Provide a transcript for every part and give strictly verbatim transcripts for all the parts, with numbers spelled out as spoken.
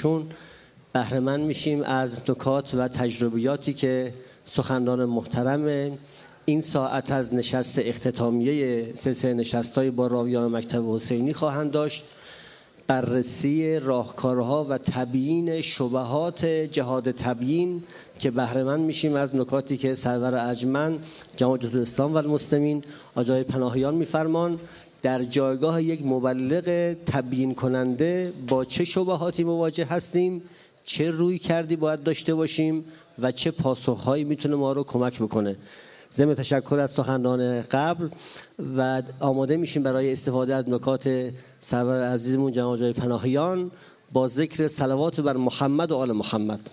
ایشون بهره مند میشیم از نکات و تجربیاتی که سخنران محترم این ساعت از نشست اختتامیه سلسله نشست‌های با راویان مکتب حسینی خواهند داشت. بررسی راهکارها و تبیین شبهات جهاد تبیین که بهره مند میشیم از نکاتی که سرور ارجمند جماعت الاسلام و المسلمین آقای پناهیان میفرمان. در جایگاه یک مبلغ تبیین کننده با چه شبهاتی مواجه هستیم، چه روی کردی باید داشته باشیم و چه پاسخهایی میتونه ما رو کمک بکنه. ضمن تشکر از سخنران قبل و آماده میشیم برای استفاده از نکات سرور عزیزمون جناب آقای پناهیان با ذکر صلوات بر محمد و آل محمد.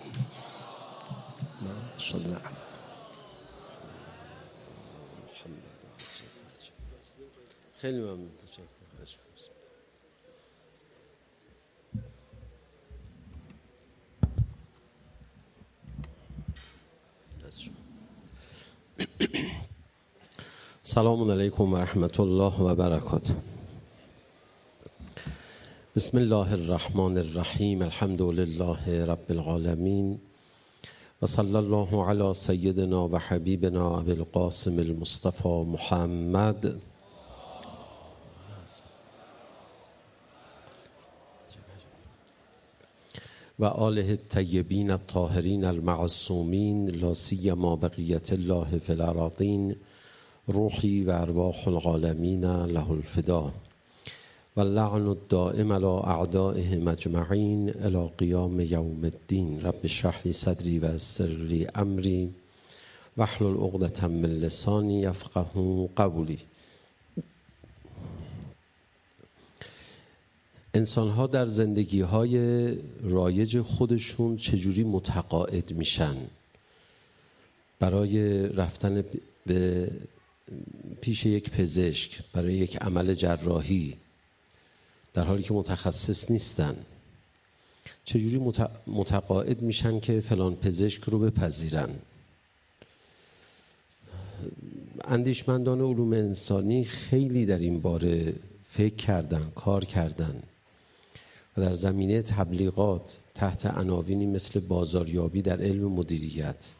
خیلی ممنون. سلام علیکم و رحمت الله و برکاته. بسم الله الرحمن الرحیم. الحمد لله رب العالمین و صلی الله علی سیدنا و حبیبنا ابی القاسم المصطفى محمد و آله الطیبین الطاهرین المعصومین لا سیما بقیت الله فی الارضین روحی و ارواح العالمین له الفدا و اللعن الدائم علی اعدائهم اجمعین الی قیام یوم الدین. رب اشرح لی صدری و یسر لی امری واحلل عقدة من لسانی یفقهوا قولی. انسان‌ها در زندگی‌های رایج خودشون چجوری متقاعد میشن برای رفتن به پیش یک پزشک برای یک عمل جراحی در حالی که متخصص نیستن؟ چجوری متقاعد میشن که فلان پزشک رو بپذیرن؟ اندیشمندان علوم انسانی خیلی در این باره فکر کردن، کار کردن و در زمینه تبلیغات تحت عناوینی مثل بازاریابی در علم مدیریت،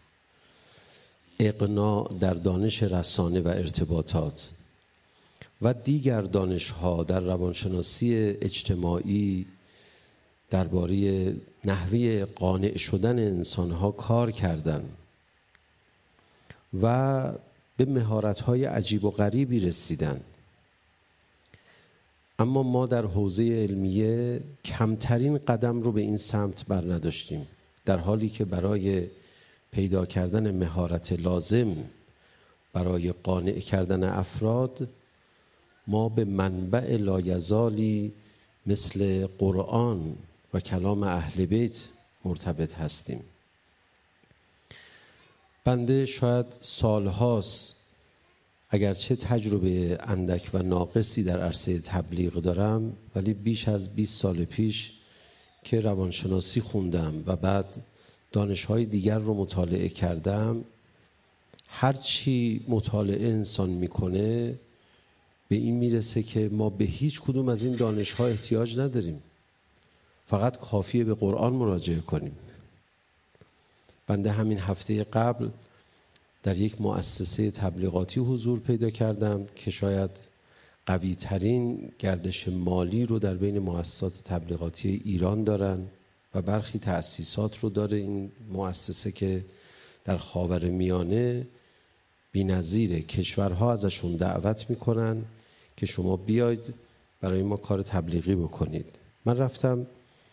اقناع در دانش رسانه و ارتباطات و دیگر دانش‌ها در روانشناسی اجتماعی درباره نحوه قانع شدن انسان‌ها کار کردند و به مهارت‌های عجیب و غریبی رسیدند. اما ما در حوزه علمیه کمترین قدم رو به این سمت بر نداشتیم، در حالی که برای پیدا کردن مهارت لازم برای قانع کردن افراد ما به منبع لایزالی مثل قرآن و کلام اهل بیت مرتبط هستیم. بنده شاید سالهاست اگرچه تجربه اندک و ناقصی در عرصه تبلیغ دارم، ولی بیش از بیست سال پیش که روانشناسی خوندم و بعد دانش‌های دیگر رو مطالعه کردم، هر چی مطالعه انسان میکنه به این میرسه که ما به هیچ کدوم از این دانش‌ها احتیاج نداریم، فقط کافیه به قرآن مراجعه کنیم. بنده همین هفته قبل در یک مؤسسه تبلیغاتی حضور پیدا کردم که شاید قوی ترین گردش مالی رو در بین مؤسسات تبلیغاتی ایران دارن و برخی تأسیسات رو داره این مؤسسه که در خاورمیانه بی‌نظیره. کشورها ازشون دعوت میکنن که شما بیاید برای ما کار تبلیغی بکنید. من رفتم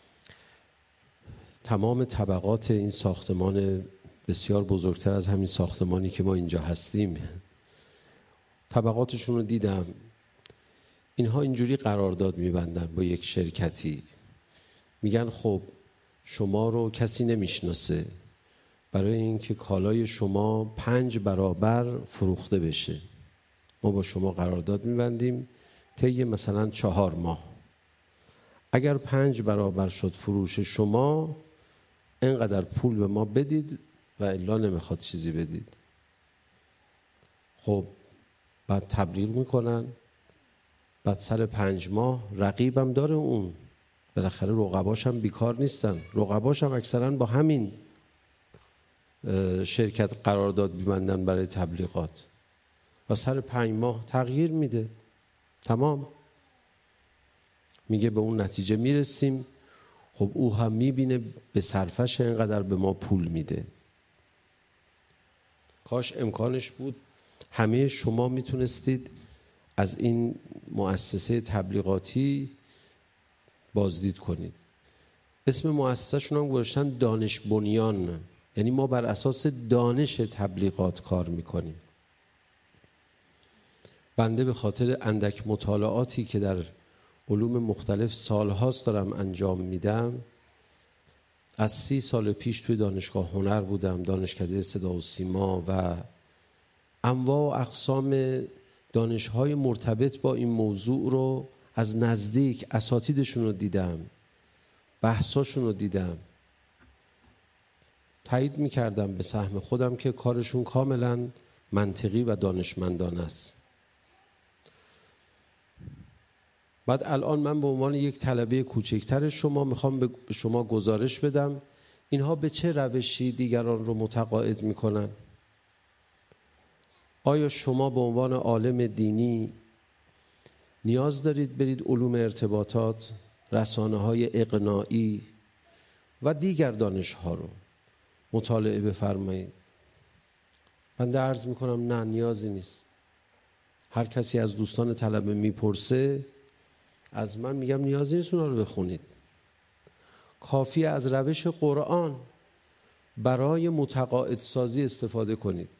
تمام طبقات این ساختمان بسیار بزرگتر از همین ساختمانی که ما اینجا هستیم، طبقاتشون رو دیدم. اینها اینجوری قرارداد میبندن با یک شرکتی، میگن خب شما رو کسی نمیشناسه، برای اینکه کالای شما پنج برابر فروخته بشه ما با شما قرارداد میبندیم طی مثلا چهار ماه. اگر پنج برابر شد فروش شما، اینقدر پول به ما بدید و الا نمیخواد چیزی بدید. خب بعد تبلیغ میکنن، بعد سر پنج ماه رقیبم داره اون، بالاخره رقباش هم بیکار نیستن، رقباش هم اکثرا با همین شرکت قرارداد می‌بندن برای تبلیغات و سر پنج ماه تغییر میده. تمام میگه به اون نتیجه میرسیم. خب او هم میبینه به صرفش اینقدر به ما پول میده. کاش امکانش بود همه شما میتونستید از این مؤسسه تبلیغاتی بازدید کنید. اسم مؤسسه‌شون هم گذاشتن دانش بنیان، یعنی ما بر اساس دانش تبلیغات کار میکنیم. بنده به خاطر اندک مطالعاتی که در علوم مختلف سالهاست دارم انجام میدم، از سی سال پیش توی دانشگاه هنر بودم، دانشکده صدا و سیما و انواع و اقسام دانش‌های مرتبط با این موضوع رو از نزدیک اساتیدشون رو دیدم، بحثاشون رو دیدم، تایید میکردم به سهم خودم که کارشون کاملا منطقی و دانشمندانه است. بعد الان من به عنوان یک طلبه کوچکتر شما میخوام به شما گزارش بدم اینها به چه روشی دیگران رو متقاعد میکنن. آیا شما به عنوان عالم دینی نیاز دارید برید علوم ارتباطات، رسانه‌های اقناعی و دیگر دانش‌ها رو مطالعه بفرمایید؟ بنده عرض میکنم نه، نیازی نیست. هر کسی از دوستان طلبه میپرسه، از من میگم نیازی نیست اونا رو بخونید. کافی از روش قرآن برای متقاعد سازی استفاده کنید.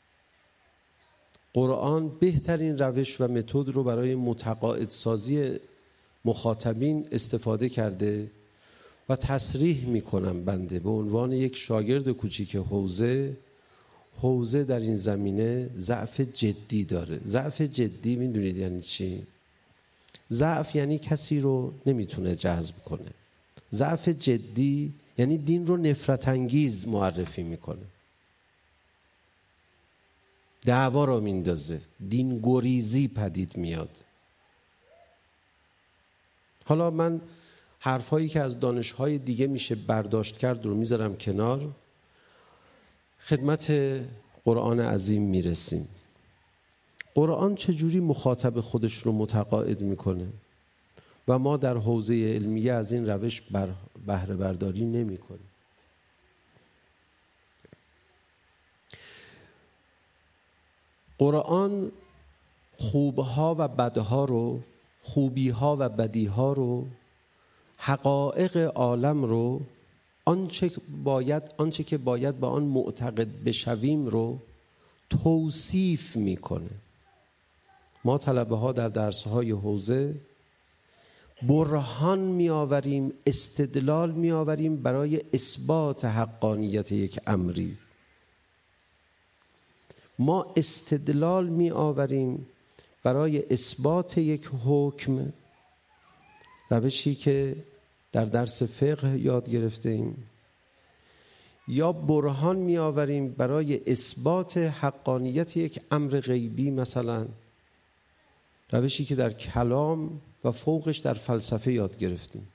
قرآن بهترین روش و متد رو برای متقاعد سازی مخاطبین استفاده کرده و تصریح میکنم بنده به عنوان یک شاگرد کوچیک حوزه، حوزه در این زمینه ضعف جدی داره. ضعف جدی میدونید یعنی چی؟ ضعف یعنی کسی رو نمیتونه جذب کنه. ضعف جدی یعنی دین رو نفرت انگیز معرفی میکنه، دعوا رو میندازه، دین گریزی پدید میاد. حالا من حرفایی که از دانش‌های دیگه میشه برداشت کرد رو میذارم کنار، خدمت قرآن عظیم میرسیم. قرآن چجوری مخاطب خودش رو متقاعد میکنه و ما در حوزه علمیه از این روش بر بهره برداری نمی کنیم. قرآن خوبها و بدها رو، خوبیها و بدیها رو، حقایق عالم رو، آنچه باید آنچه که باید با آن معتقد بشویم رو توصیف میکنه. ما طلبه ها در درس‌های حوزه برهان میآوریم، استدلال میآوریم برای اثبات حقانیت یک امری. ما استدلال میآوریم برای اثبات یک حکم، روشی که در درس فقه یاد گرفته ایم، یا برهان میآوریم برای اثبات حقانیت یک امر غیبی، مثلا روشی که در کلام و فوقش در فلسفه یاد گرفتیم.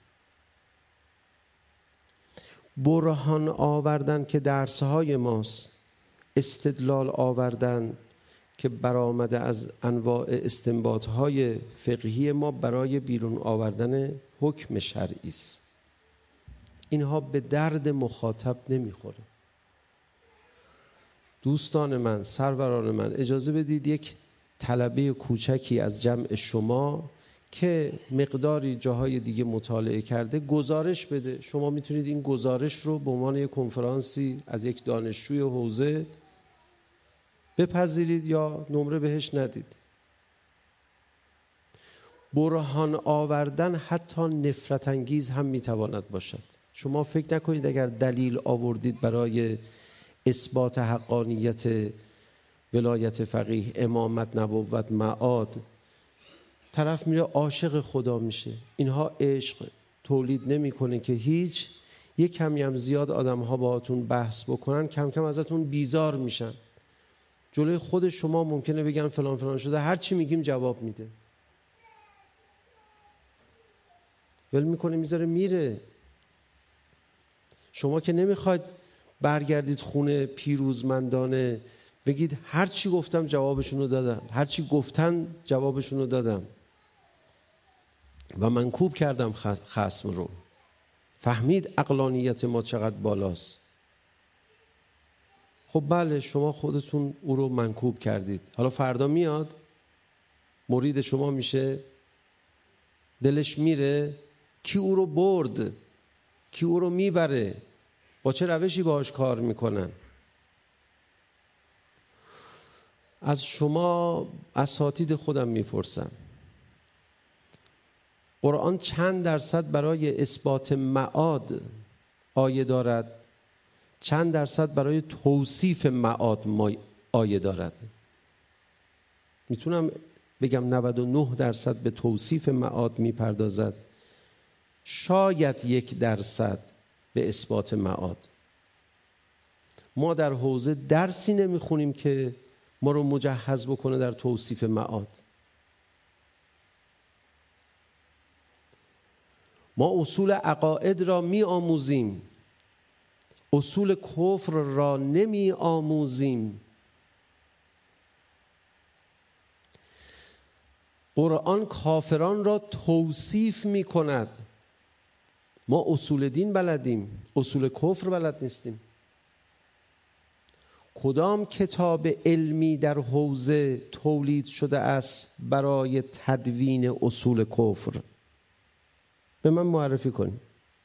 برهان آوردن که درس‌های ماست، استدلال آوردن که برآمده از انواع استنباط‌های فقهی ما برای بیرون آوردن حکم شرعی است. اینها به درد مخاطب نمیخوره. دوستان من، سروران من، اجازه بدید یک طلبه کوچکی از جمع شما که مقداری جاهای دیگه مطالعه کرده گزارش بده. شما میتونید این گزارش رو به عنوان یک کنفرانسی از یک دانشجوی حوزه بپذیرید یا نمره بهش ندید. برهان آوردن حتی نفرت انگیز هم میتواند باشد. شما فکر نکنید اگر دلیل آوردید برای اثبات حقانیت ولایت فقیه، امامت، نبوت، معاد، طرف میره عاشق خدا میشه. اینها عشق تولید نمیکنه که هیچ. یک کمی هم زیاد آدم ها باهاتون بحث بکنن کم کم ازتون بیزار میشن. جلوی خود شما ممکنه بگن فلان فلان شده، هر چی میگیم جواب میده. ول میکنه میذاره میره. شما که نمیخواید برگردید خونه پیروزمندانه بگید هر چی گفتم جوابشونو دادم، هر چی گفتن جوابشونو دادم و منکوب کردم خصم رو. فهمید عقلانیت ما چقدر بالاست. خب بله، شما خودتون او رو منکوب کردید. حالا فردا میاد مرید شما میشه، دلش میره، کی او رو برد؟ کی او رو میبره؟ با چه روشی باهاش کار میکنن؟ از شما اساتید خودم میپرسم، قرآن چند درصد برای اثبات معاد آیه دارد؟ چند درصد برای توصیف معاد آیه دارد؟ میتونم بگم نود و نه درصد به توصیف معاد میپردازد، شاید یک درصد به اثبات معاد. ما در حوزه درسی نمیخونیم که ما رو مجهز بکنه در توصیف معاد. ما اصول عقاید را می آموزیم، اصول کفر را نمی آموزیم. قرآن کافران را توصیف می کند. ما اصول دین بلدیم، اصول کفر بلد نیستیم. کدام کتاب علمی در حوزه تولید شده است برای تدوین اصول کفر؟ به من معرفی کنید.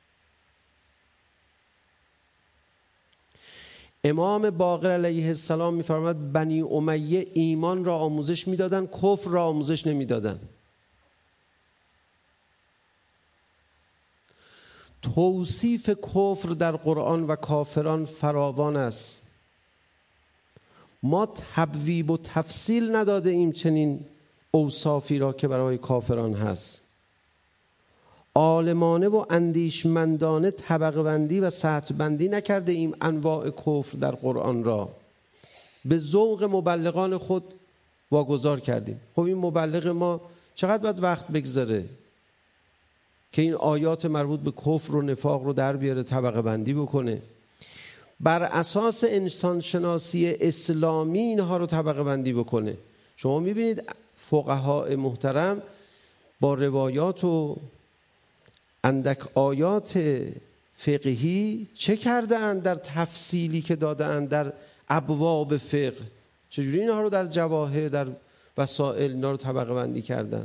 امام باقر علیه السلام می‌فرماید بنی امیه ایمان را آموزش میدادن، کفر را آموزش نمیدادن. توصیف کفر در قرآن و کافران فراوان است. ما تبویب و تفصیل نداده ایم چنین اوصافی را که برای کافران هست. عالمانه و اندیشمندانه طبقه بندی و سطح بندی نکرده ایم انواع کفر در قرآن را. به ذوق مبلغان خود واگذار کردیم. خب این مبلغ ما چقدر باید وقت بگذاره که این آیات مربوط به کفر و نفاق رو در بیاره، طبقه بندی بکنه، بر اساس انسان شناسی اسلامی اینها رو طبقه بندی بکنه. شما میبینید فقهای محترم با روایات و اندک آیات فقهی چه کرده اند در تفصیلی که داده اند در ابواب فقه، چجوری اینها رو در جواهر، در وسائل اینا رو طبقه بندی کردن.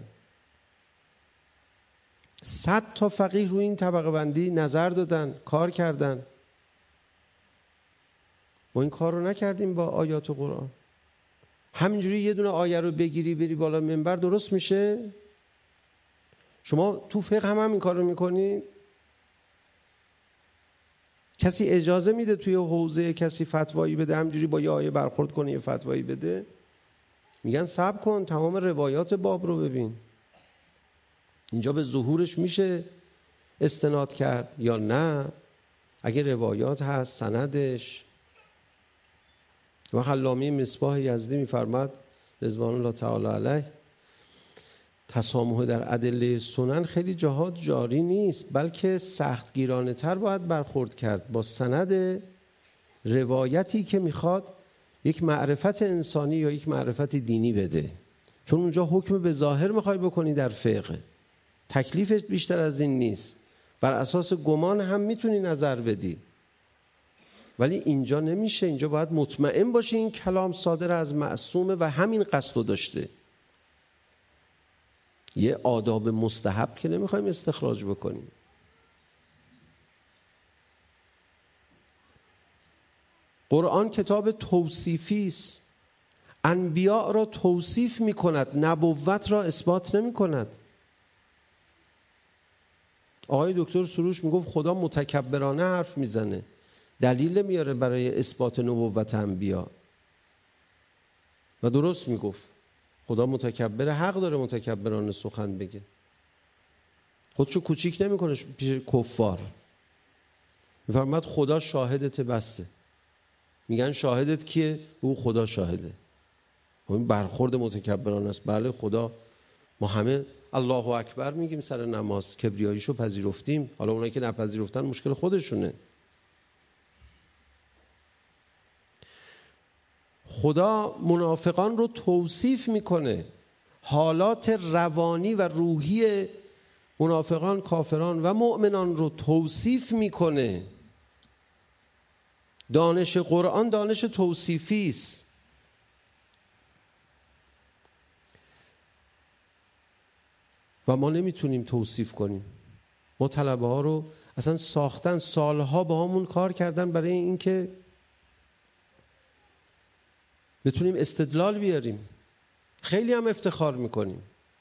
صد تا فقیه روی این طبقه بندی نظر دادن، کار کردن. ما این کار رو نکردیم با آیات قرآن. همینجوری یه دونه آیه رو بگیری بری بالا منبر درست میشه؟ شما تو فقه هم همین کار رو میکنید؟ کسی اجازه میده توی حوزه کسی فتوایی بده همینجوری با یه آیه برخورد کنه یه فتوایی بده؟ میگن صبر کن تمام روایات باب رو ببین، اینجا به ظهورش میشه استناد کرد یا نه. اگه روایات هست سندش. و علامه مصباح یزدی میفرماد رضوان الله تعالی علیه، تسامح در ادله سنن خیلی جاها جاری نیست، بلکه سختگیرانه تر باید برخورد کرد با سند روایتی که میخواد یک معرفت انسانی یا یک معرفت دینی بده. چون اونجا حکم به ظاهر میخوای بکنی در فقه، تکلیفش بیشتر از این نیست. بر اساس گمان هم میتونی نظر بدی، ولی اینجا نمیشه. اینجا باید مطمئن باشی این کلام صادر از معصومه و همین قصد رو داشته. یه آداب مستحب که نمیخوایم استخراج بکنیم. قرآن کتاب توصیفی است. انبیاء را توصیف میکند، نبوت را اثبات نمیکند. آقای دکتر سروش میگفت خدا متکبرانه حرف میزنه، دلیل میاره برای اثبات نبوت انبیاء و درست میگفت. خدا متکبر، حق داره متکبرانه سخن بگه. خودشو کوچیک نمیکنه پیش کفار. میفرماد خدا شاهدت بسته. میگن شاهدت کیه؟ او خدا شاهده. این برخورد متکبرانه است. بله خدا ما همه الله اکبر میگیم سر نماز، کبریاییشو پذیرفتیم. حالا اونایی که نپذیرفتن مشکل خودشونه. خدا منافقان رو توصیف میکنه، حالات روانی و روحی منافقان، کافران و مؤمنان رو توصیف میکنه. دانش قرآن دانش توصیفی است. و ما نمیتونیم توصیف کنیم. ما طلبه ها رو اصلا ساختن، سالها با همون کار کردن برای اینکه بتونیم استدلال بیاریم. خیلی هم افتخار میکنیم.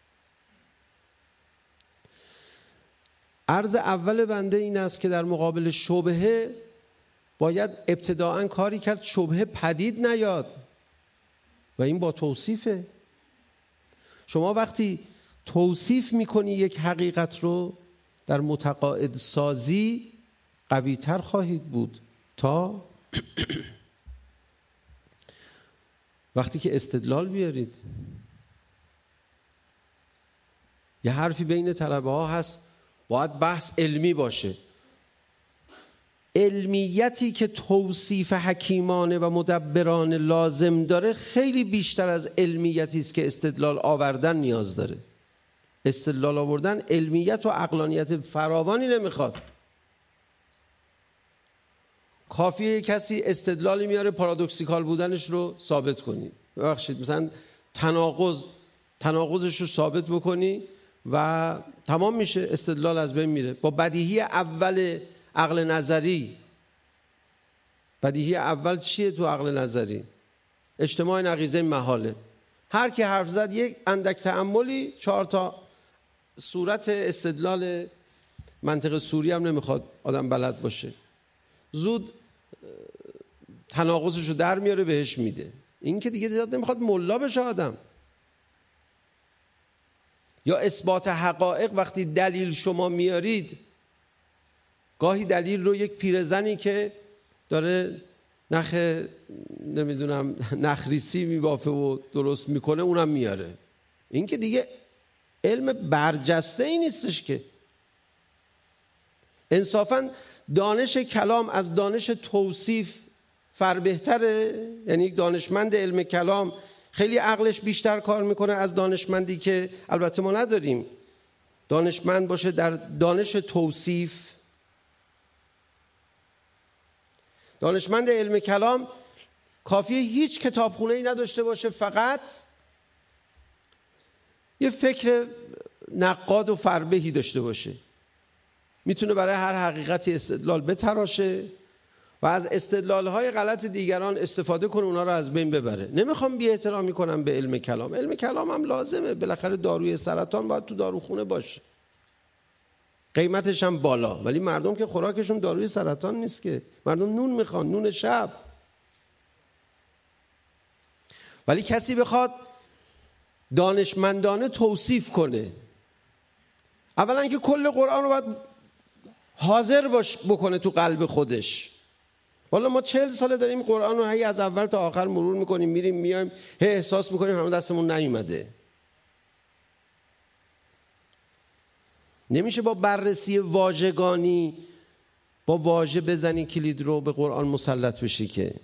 عرض اول بنده این است که در مقابل شبهه باید ابتداعاً کاری کرد شبهه پدید نیاد و این با توصیفه. شما وقتی توصیف میکنی یک حقیقت رو، در متقاعد سازی قوی تر خواهید بود تا وقتی که استدلال بیارید. یه حرفی بین طلبه ها هست باید بحث علمی باشه. علمیتی که توصیف حکیمانه و مدبرانه لازم داره خیلی بیشتر از علمیتی است که استدلال آوردن نیاز داره. استدلال آوردن علمیت و عقلانیت فراوانی نمیخواد. کافیه کسی استدلالی میاره پارادوکسیکال بودنش رو ثابت کنی، ببخشید مثلا تناقض تناقضش رو ثابت بکنی و تمام میشه، استدلال از بین میره. با بدیهی اول عقل نظری، بدیهی اول چیه تو عقل نظری؟ اجتماع نقیضین محاله. هر کی حرف زد یک اندک تأملی، چهار تا صورت استدلال منطق سوری هم نمیخواد آدم بلد باشه، زود تناقضش رو در میاره بهش میده. این که دیگه نمیخواد ملا بشه آدم. یا اثبات حقایق، وقتی دلیل شما میارید، گاهی دلیل رو یک پیرزنی که داره نخ نمیدونم نخریسی میبافه و درست میکنه اونم میاره. این که دیگه علم برجسته ای نیستش که. انصافاً دانش کلام از دانش توصیف فر بهتره. یعنی دانشمند علم کلام خیلی عقلش بیشتر کار میکنه از دانشمندی که البته ما نداریم دانشمند باشه در دانش توصیف. دانشمند علم کلام کافیه هیچ کتابخونه‌ای نداشته باشه، فقط یه فکر نقاد و فربهی داشته باشه، میتونه برای هر حقیقتی استدلال بتراشه و از استدلال‌های غلط دیگران استفاده کنه، اونا رو از بین ببره. نمیخوام بی احترامی کنم به علم کلام. علم کلام هم لازمه، بالاخره داروی سرطان باید تو داروخونه باشه، قیمتش هم بالا، ولی مردم که خوراکشون داروی سرطان نیست که. مردم نون میخوان، نون شب. ولی کسی بخواد دانشمندانه توصیف کنه، اولا که کل قرآن رو باید حاضر باش بکنه تو قلب خودش. والا ما چهل ساله داریم قرآن رو هی از اول تا آخر مرور میکنیم، میریم میایم، هی احساس میکنیم همه دستمون نیومده. نمیشه با بررسی واژگانی با واژه بزنی کلید رو به قرآن مسلط بشی که.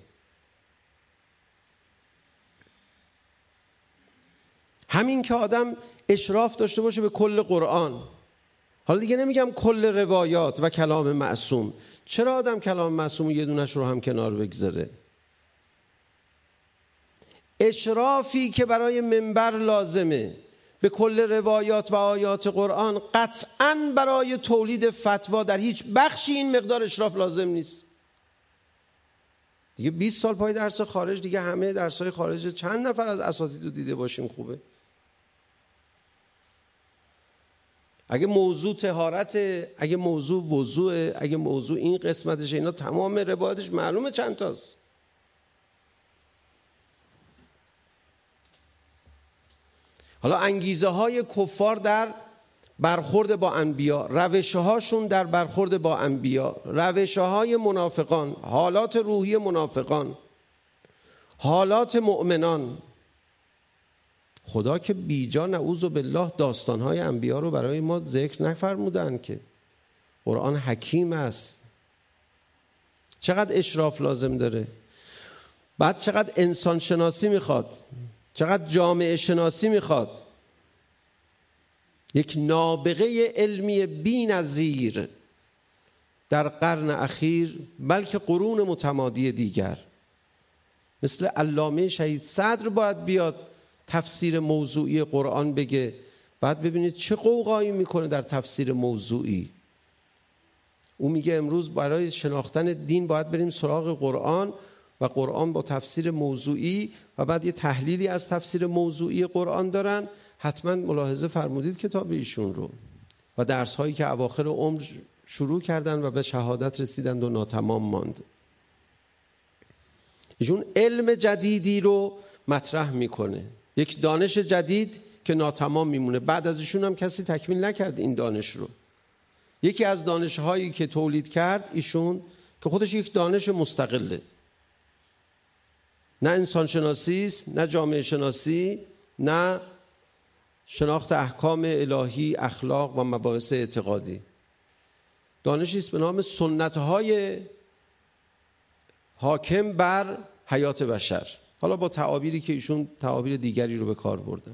همین که آدم اشراف داشته باشه به کل قرآن. حالا دیگه نمیگم کل روایات و کلام معصوم. چرا آدم کلام معصوم یه دونش رو هم کنار بگذاره؟ اشرافی که برای منبر لازمه به کل روایات و آیات قرآن، قطعاً برای تولید فتوا در هیچ بخشی این مقدار اشراف لازم نیست. دیگه بیست سال پای درس خارج، دیگه همه درسای خارج چند نفر از اساتید رو دیده باشیم خوبه. اگه موضوع طهارت، اگه موضوع وضوء، اگه موضوع این قسمتش، اینا تمام روایتش معلومه چند تاست. حالا انگیزه های کفار در برخورد با انبیا، روش هاشون در برخورد با انبیا، روش های منافقان، حالات روحی منافقان، حالات مؤمنان. خدا که بیجا نعوذ بالله داستانهای انبیا رو برای ما ذکر نفرمودن که. قرآن حکیم است. چقدر اشراف لازم داره. بعد چقدر انسان شناسی میخواد، چقدر جامعه شناسی میخواد. یک نابغه علمی بی‌نظیر در قرن اخیر، بلکه قرون متمادی دیگر، مثل علامه شهید صدر باید بیاد تفسیر موضوعی قرآن بگه. بعد ببینید چه قوقایی میکنه در تفسیر موضوعی. او میگه امروز برای شناختن دین باید بریم سراغ قرآن و قرآن با تفسیر موضوعی و بعد یه تحلیلی از تفسیر موضوعی قرآن دارن. حتما ملاحظه فرمودید کتاب ایشون رو و درس هایی که اواخر عمر شروع کردن و به شهادت رسیدند و ناتمام ماند. ایشون علم جدیدی رو مطرح میکنه، یک دانش جدید که ناتمام میمونه. بعد از ایشون هم کسی تکمیل نکرد این دانش رو. یکی از دانش هایی که تولید کرد ایشون که خودش یک دانش مستقله، نه انسان شناسی است، نه جامعه شناسی، نه شناخت احکام الهی، اخلاق و مباحث اعتقادی. دانشی است به نام سنت‌های حاکم بر حیات بشر. حالا با تعابیری که ایشون تعابیر دیگری رو به کار بردن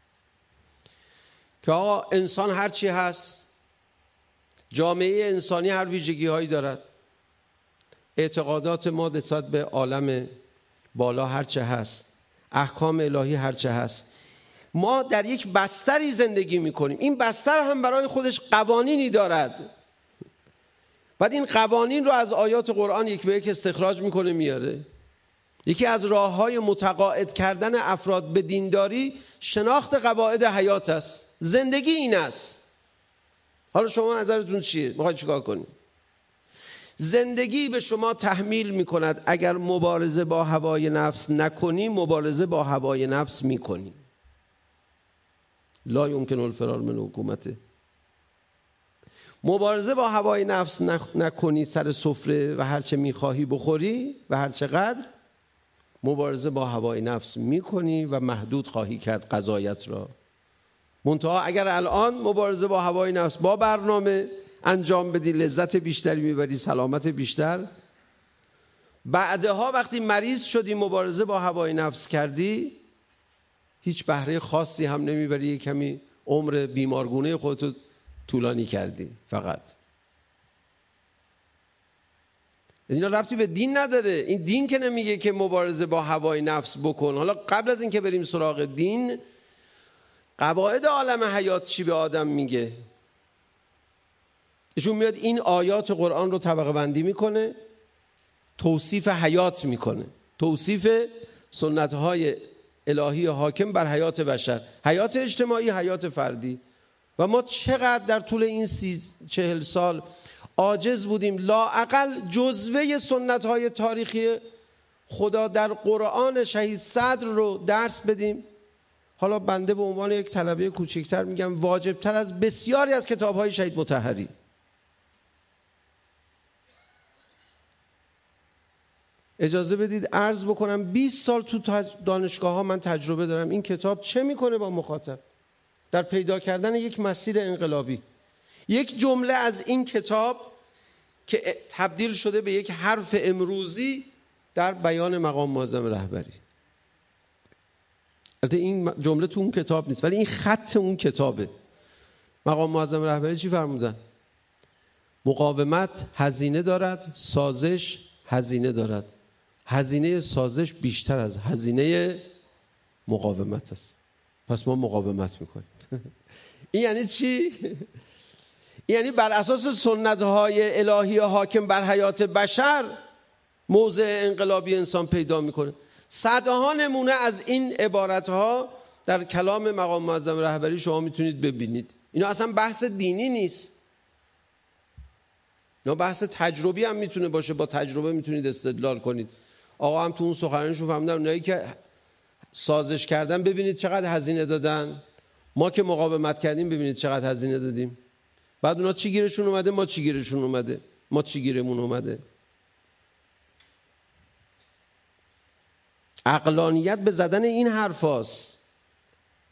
که آقا انسان هرچی هست، جامعه انسانی هر ویژگی هایی دارد، اعتقادات ما نسبت به عالم بالا هرچه هست، احکام الهی هرچه هست. ما در یک بستری زندگی میکنیم، این بستر هم برای خودش قوانینی دارد. بعد این قوانین رو از آیات قرآن یک به یک استخراج میکنه میاره. یکی از راه‌های متقاعد کردن افراد به دینداری شناخت قواعد حیات است. زندگی این است. حالا شما نظرتون چیه؟ میخواید چیکار کنید؟ زندگی به شما تحمیل میکند اگر مبارزه با هوای نفس نکنی، مبارزه با هوای نفس میکنی. لا یمکن الفرار من حکومته. مبارزه با هوای نفس نکنی سر سفره و هرچه میخواهی بخوری و هرچه قدر، مبارزه با هوای نفس میکنی و محدود خواهی کرد قضایت را. منتها اگر الان مبارزه با هوای نفس با برنامه انجام بدی، لذت بیشتری میبری، سلامت بیشتر. بعدها وقتی مریض شدی، مبارزه با هوای نفس کردی، هیچ بهره خاصی هم نمیبری، یک کمی عمر بیمارگونه خودتو طولانی کردی فقط. اینا ربطی به دین نداره. این دین که نمیگه که مبارزه با هوای نفس بکن. حالا قبل از این که بریم سراغ دین، قواعد عالم حیات چی به آدم میگه؟ ایشون میاد این آیات قرآن رو طبقه بندی میکنه، توصیف حیات میکنه، توصیف سنتهای الهی حاکم بر حیات بشر، حیات اجتماعی، حیات فردی. و ما چقدر در طول این سی چهل سال عاجز بودیم لااقل جزوه سنتهای تاریخی خدا در قرآن شهید صدر رو درس بدیم. حالا بنده به عنوان یک طلبه کوچکتر میگم واجبتر از بسیاری از کتابهای شهید مطهری. اجازه بدید عرض بکنم بیست سال تو دانشگاه ها من تجربه دارم. این کتاب چه میکنه با مخاطب در پیدا کردن یک مسیر انقلابی؟ یک جمله از این کتاب که تبدیل شده به یک حرف امروزی در بیان مقام معظم رهبری. البته این جمله تو اون کتاب نیست، ولی این خط اون کتابه. مقام معظم رهبری چی فرمودن؟ مقاومت هزینه دارد، سازش هزینه دارد. هزینه سازش بیشتر از هزینه مقاومت است. پس ما مقاومت میکنیم. این یعنی چی؟ یعنی بر اساس سنت‌های الهی حاکم بر حیات بشر موضع انقلابی انسان پیدا میکنه. صدها نمونه از این عبارت‌ها در کلام مقام معظم رهبری شما میتونید ببینید. اینا اصلا بحث دینی نیست، اینا بحث تجربی هم میتونه باشه. با تجربه میتونید استدلال کنید. آقا هم تو اون سخنرانیشون فهمیدن اونایی که سازش کردن ببینید چقدر هزینه دادن، ما که مقاومت کردیم ببینید چقدر هزینه دادیم. بعد اونا چی گیرشون اومده، ما چی گیرشون اومده، ما چی گیرمون اومده. عقلانیت به زدن این حرف هاست.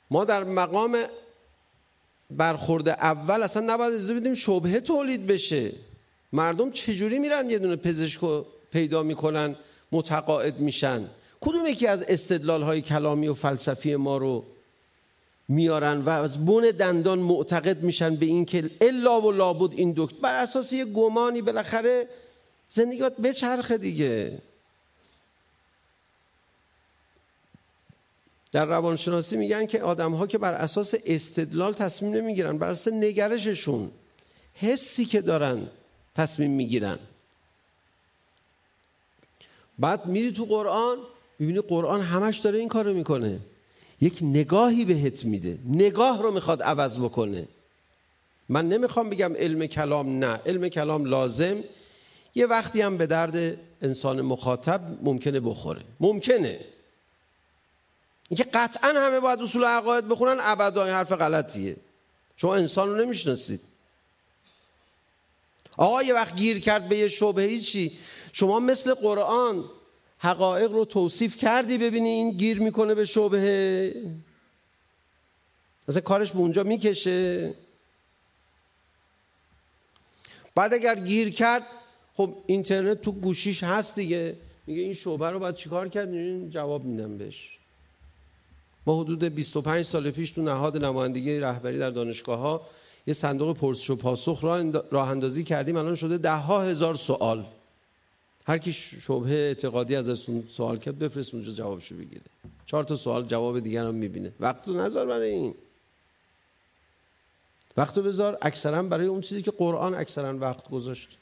ما در مقام برخورد اول اصلا نباید اجازه بدیم شبهه تولید بشه. مردم چجوری میرن یه دونه پزشکو پیدا میکنن متقاعد میشن؟ کدوم یکی از استدلال های کلامی و فلسفی ما رو میارن و از بن دندان معتقد میشن به این که الا و لابد این دکتر بر اساس یه گمانی بالاخره زندگیات بچرخه دیگه. در روانشناسی میگن که آدم‌ها که بر اساس استدلال تصمیم نمیگیرن، بر اساس نگرششون، حسی که دارن تصمیم میگیرن. بعد میری تو قرآن میبینی قرآن همش داره این کارو میکنه، یک نگاهی بهت میده، نگاه رو میخواد عوض بکنه. من نمیخوام بگم علم کلام نه، علم کلام لازم، یه وقتی هم به درد انسان مخاطب ممکنه بخوره، ممکنه. اینکه قطعا همه باید اصول عقاید بخونن ابدا، این حرف غلطیه. شما انسان رو نمیشناسید. آقا یه وقت گیر کرد به یه شبهه‌ای چی؟ شما مثل قرآن حقایق رو توصیف کردی ببینی این گیر میکنه به شبهه، مثلا کارش به اونجا میکشه. بعد اگر گیر کرد خب اینترنت تو گوشیش هست دیگه، میگه این شبهه رو باید چیکار کرد؟ این جواب میدم بهش. ما حدود بیست و پنج سال پیش تو نهاد نمایندگی رهبری در دانشگاه ها یه صندوق پرسش و پاسخ راه اندازی کردیم، الان شده ده ها هزار سوال. هر کی شبهه اعتقادی ازتون سوال کرد بفرست اونجا جوابشو بگیره. چهار تا سوال جواب دیگر هم میبینه. وقتو نذار برای این، وقتو بذار اکثرا برای اون چیزی که قرآن اکثرا وقت گذاشت.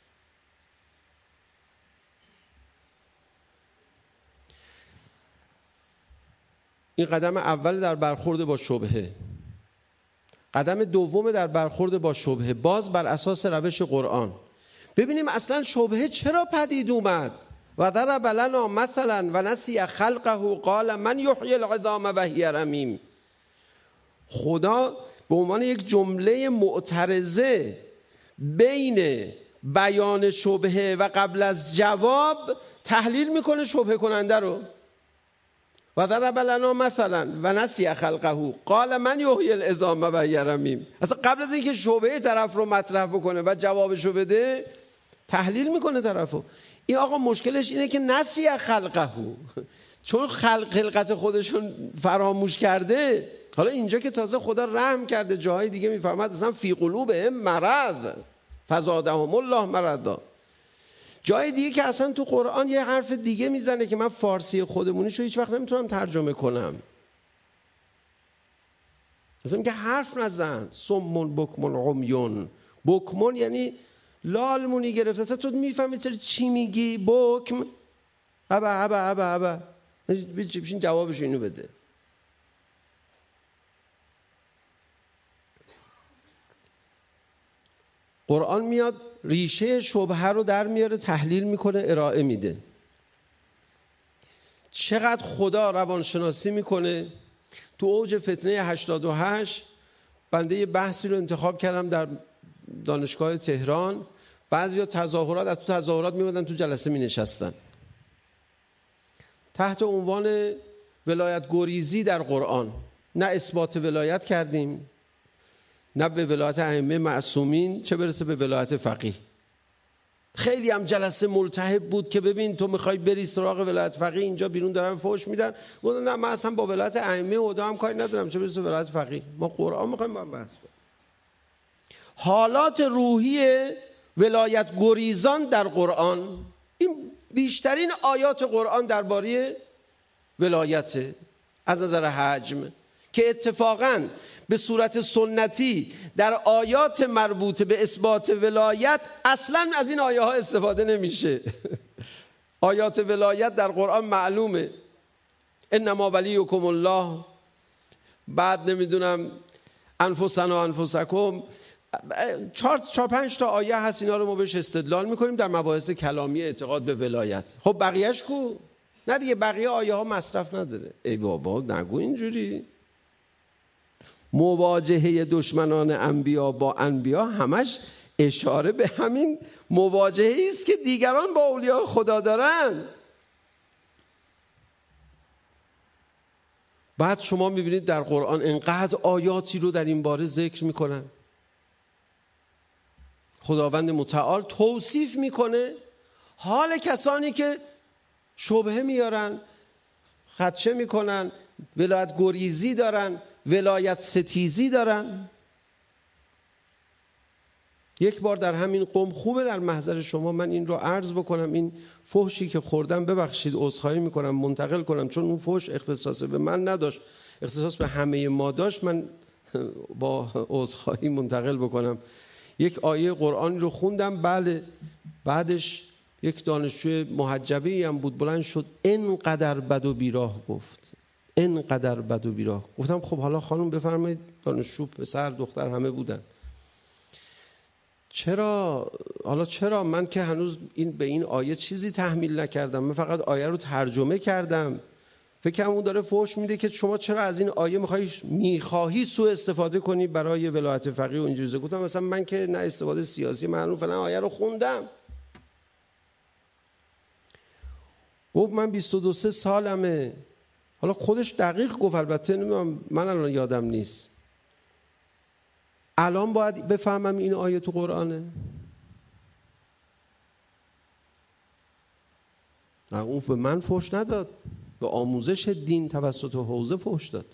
این قدم اول در برخورد با شبهه. قدم دوم در برخورد با شبهه باز بر اساس روش قرآن ببینیم اصلا شبهه چرا پدید اومد. و ضرب لنا مثلا و نسی خلقه قال من یحیی العظام و هی رمیم. خدا به عنوان یک جمله معترضه بین بیان شبهه و قبل از جواب تحلیل میکنه شبهه کننده رو. و ضرب لنا مثلا و نسی خلقه قال من یحیی العظام و هی رمیم. اصلا قبل از اینکه شبهه طرف رو مطرح بکنه و جوابشو بده تحلیل میکنه طرفو. این آقا مشکلش اینه که نسی خلقه، چون خلق خلقت خودشون فراموش کرده. حالا اینجا که تازه خدا رحم کرده، جاهای دیگه میفرماد اصلا فی قلوبهم مرض فزادهم الله مرضا. جای دیگه که اصلا تو قرآن یه حرف دیگه میزنه که من فارسی خودمونیشو هیچ وقت نمیتونم ترجمه کنم. مثلا میگه حرف نزن، سمون بکمون عمیون. بکمون یعنی لالمونی گرفته، اصلا تو میفهمی چی میگی؟ بکم ابا ابا ابا ابا بشین جوابش اینو بده. قرآن میاد ریشه شبهه رو در میاره، تحلیل میکنه، ارائه میده. چقدر خدا روانشناسی میکنه. تو اوج فتنه هشتاد و هشت بنده یه بحثی رو انتخاب کردم در دانشگاه تهران. بعضیا تظاهرات، از تو تظاهرات میمدن تو جلسه مینشستن. تحت عنوان ولایت گریزی در قرآن. نه اثبات ولایت کردیم، نه به ولایت ائمه معصومین، چه برسه به ولایت فقیه. خیلی هم جلسه ملتهب بود که ببین تو میخوای بری سراغ ولایت فقیه، اینجا بیرون دارن فحش میدن. گفتم نه من اصلا با ولایت ائمه و هم کاری ندارم، چه برسه ولایت فقیه. ما قرآن میخوایم با بحث کنیم. حالات روحی ولایت گریزان در قرآن، این بیشترین آیات قرآن درباره ولایته از نظر حجم، که اتفاقاً به صورت سنتی در آیات مربوط به اثبات ولایت اصلاً از این آیه ها استفاده نمیشه. آیات ولایت در قرآن معلومه، انما ولیکم الله، بعد نمیدونم انفسنا و انفسکم، چهار چهار پنج تا آیه هست، اینا رو ما بهش استدلال میکنیم در مباحث کلامی اعتقاد به ولایت. خب بقیهش کو؟ نه دیگه، بقیه آیه ها مصرف نداره. ای بابا نگو اینجوری. مواجهه دشمنان انبیا با انبیا همش اشاره به همین مواجهه است که دیگران با اولیاء خدا دارن. بعد شما میبینید در قرآن انقدر آیاتی رو در این باره ذکر میکنن. خداوند متعال توصیف میکنه حال کسانی که شبهه میارن، خدشه میکنن، ولایت گریزی دارن، ولایت ستیزی دارن. یک بار در همین قم، خوبه در محضر شما من این رو عرض بکنم، این فحشی که خوردم ببخشید عذرخواهی میکنم منتقل کنم، چون اون فحش اختصاص به من نداشت، اختصاص به همه ما داشت، من با عذرخواهی منتقل بکنم. یک آیه قرآنی رو خوندم، بله، بعدش یک دانشجوی محجبه‌ای هم بود بلند شد اینقدر بد و بیراه گفت، اینقدر بد و بیراه. گفتم خب حالا خانم بفرمایید، دانشجو پسر دختر همه بودن، چرا حالا چرا من که هنوز این به این آیه چیزی تحمیل نکردم، من فقط آیه رو ترجمه کردم، فکر کنم اون داره فحش میده که شما چرا از این آیه میخوای میخواهی سوء استفاده کنی برای ولایت فقیه و اینجوری. گفتم مثلا من که نه استفاده سیاسی، من فلان آیه رو خوندم. گفت من بیست و دو سه سالمه، حالا خودش دقیق گفت، البته نمیدونم من الان یادم نیست، الان باید بفهمم این آیه تو قرآنه. اون به من فحش نداد، به آموزش دین توسط حوزه فحش داد.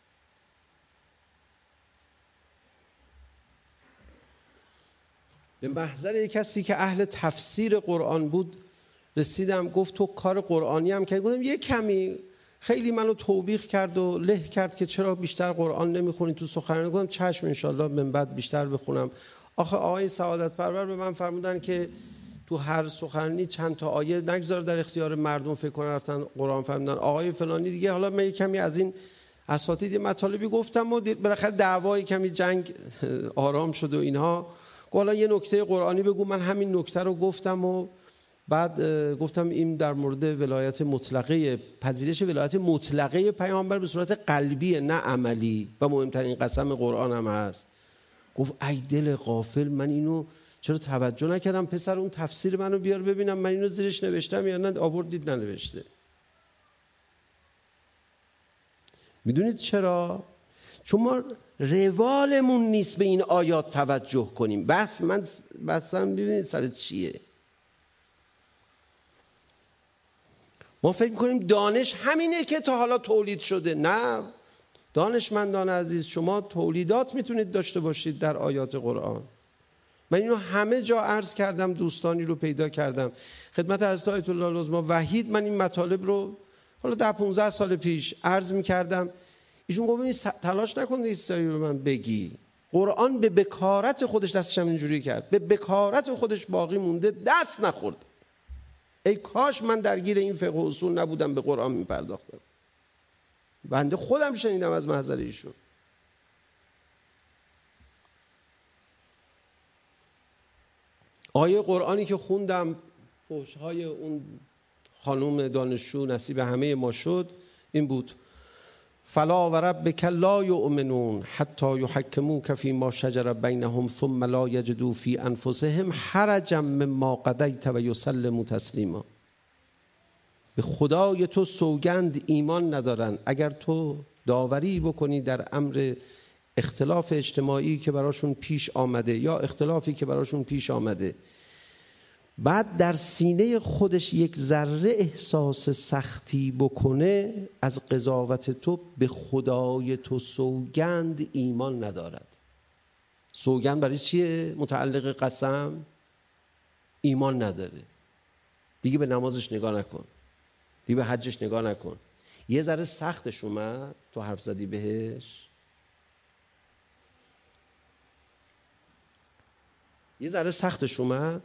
به محضر یک کسی که اهل تفسیر قرآن بود رسیدم، گفت تو کار قرآنی هم که، گفتم یه کمی، خیلی منو توبیخ کرد و له کرد که چرا بیشتر قرآن نمیخونی تو سخنرانی. گفتم چشم انشالله من بعد بیشتر بخونم. آخه آقای سعادت پرور به من فرمودن که تو هر سخنرانی چند تا آیه نگذار در اختیار مردم فکر کنن رفتن قرآن فهمیدن. آقای فلانی دیگه، حالا من کمی از این اساتید مطالبی گفتم و بالاخره دعوای کمی جنگ آرام شد و اینها. حالا یه نکته قرآنی بگو. من همین نکته رو گفتم و بعد گفتم این در مورد ولایت مطلقه، پذیرش ولایت مطلقه پیامبر به صورت قلبی نه عملی، و مهمترین قسم قرآن هم هست. گفت ای دل غافل، من اینو چرا توجه نکردم؟ پسر اون تفسیر منو بیار ببینم من اینو زیرش نوشتم یا نه آوردید ننوشته. میدونید چرا؟ چون ما روالمون نیست به این آیات توجه کنیم. بس من بسم ببینید سر چیه. ما فکر میکنیم دانش همینه که تا حالا تولید شده. نه دانشمندان عزیز، شما تولیدات میتونید داشته باشید در آیات قرآن. من اینو همه جا عرض کردم، دوستانی رو پیدا کردم خدمت حضرت آیت الله العظمی وحید. من این مطالب رو حالا ده پونزده سال پیش عرض میکردم، ایشون گفت تلاش نکن ایستایی رو من بگی. قرآن به بکارت خودش دستش هم اینجوری کرد، به بکارت خودش باقی مونده، دست نخورد. ای کاش من درگیر این فقه و اصول نبودم به قرآن میپرداختم. بنده خودم شنیدم از محضر ایشون. آیه قرآنی که خوندم، فحش‌های اون خانوم دانشجو نصیب همه ما شد، این بود: فلا و ربک لا یؤمنون حتی یحکموک فیما شجر بینهم ثم لا یجدوا فی انفسهم حرجا مما قضیت و یسلموا تسلیما. به خدای تو سوگند ایمان ندارن اگر تو داوری بکنی در امر اختلاف اجتماعی که براشون پیش آمده یا اختلافی که براشون پیش آمده، بعد در سینه خودش یک ذره احساس سختی بکنه از قضاوت تو، به خدای تو سوگند ایمان ندارد. سوگند برای چیه؟ متعلق قسم. ایمان نداره. دیگه به نمازش نگاه نکن، دیگه به حجش نگاه نکن. یه ذره سختش اومد تو حرف زدی بهش، یه ذره سختش اومد،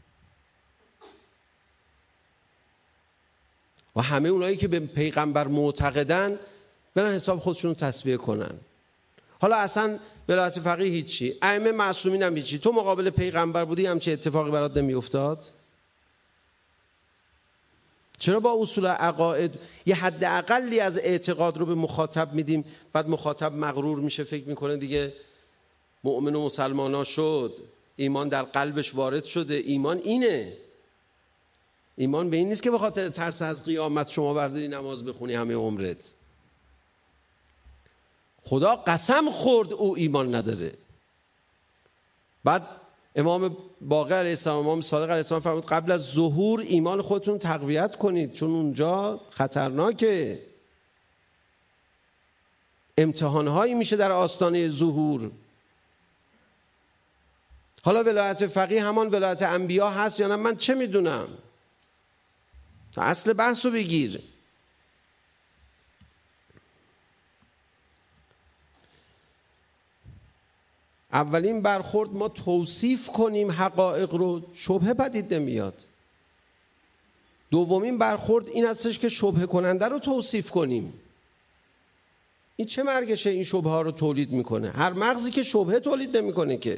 و همه اونایی که به پیغمبر معتقدن برن حساب خودشون رو تصفیه کنن. حالا اصلا ولایت فقیه هیچی، ائمه معصومین هم هیچی، تو مقابل پیغمبر بودی همچه اتفاقی برات نمی افتاد؟ چرا با اصول عقاید یه حد اقلی از اعتقاد رو به مخاطب میدیم، بعد مخاطب مغرور میشه، فکر میکنه دیگه مؤمن و مسلمانا شد، ایمان در قلبش وارد شده. ایمان اینه، ایمان به این نیست که به خاطر ترس از قیامت شما برداری نماز بخونی همه عمرت. خدا قسم خورد او ایمان نداره. بعد امام باقر علیه السلام، امام صادق علیه السلام فرمود قبل از ظهور ایمان خودتون تقویت کنید، چون اونجا خطرناکه، امتحانهایی میشه در آستانه ظهور. حالا ولایت فقیه همان ولایت انبیا هست یا نه من چه میدونم، اصل بحثو بگیر. اولین برخورد ما توصیف کنیم حقایق رو، شبهه پدید نمیاد. دومین برخورد این هستش که شبهه کننده رو توصیف کنیم. این چه مرگشه این شبهه ها رو تولید میکنه؟ هر مغزی که شبهه تولید نمیکنه که.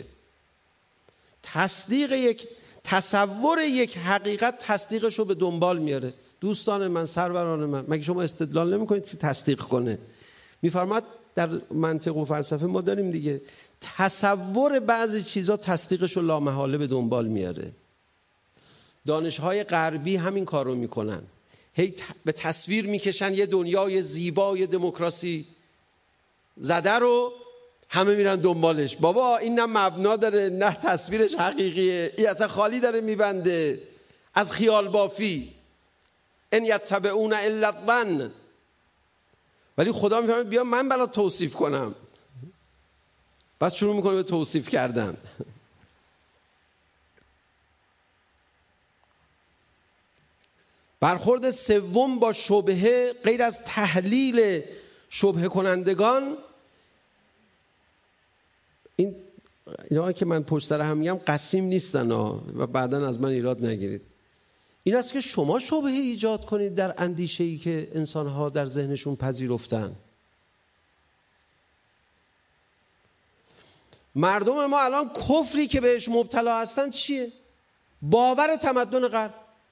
تصدیق یک تصور یک حقیقت تصدیقش رو به دنبال میاره. دوستان من، سروران من، مگه شما استدلال نمیکنید که تصدیق کنه؟ میفرماد در منطق و فلسفه ما داریم دیگه، تصور بعضی چیزا تصدیقش رو لامحاله به دنبال میاره. دانش‌های غربی همین کار رو میکنن، هی به تصویر میکشن یه دنیای زیبای دموکراسی زده رو همه میرن دنبالش. بابا این نه مبنا داره نه تصویرش حقیقیه، این اصلا خالی داره میبنده از خیال بافی. ان یتبعون الا الظن. ولی خدا میفرمه بیا من برات توصیف کنم. بعد شروع میکنه به توصیف کردن. برخورد سوم با شبهه غیر از تحلیل شبهه کنندگان، این اینا که من پشت سر هم میگم قسیم نیستن ها و بعداً از من ایراد نگیرید. این است که شما شبهه ایجاد کنید در اندیشه‌ای که انسان‌ها در ذهنشون پذیرفتن. مردم ما الان کفری که بهش مبتلا هستن چیه؟ باور تمدن غرب،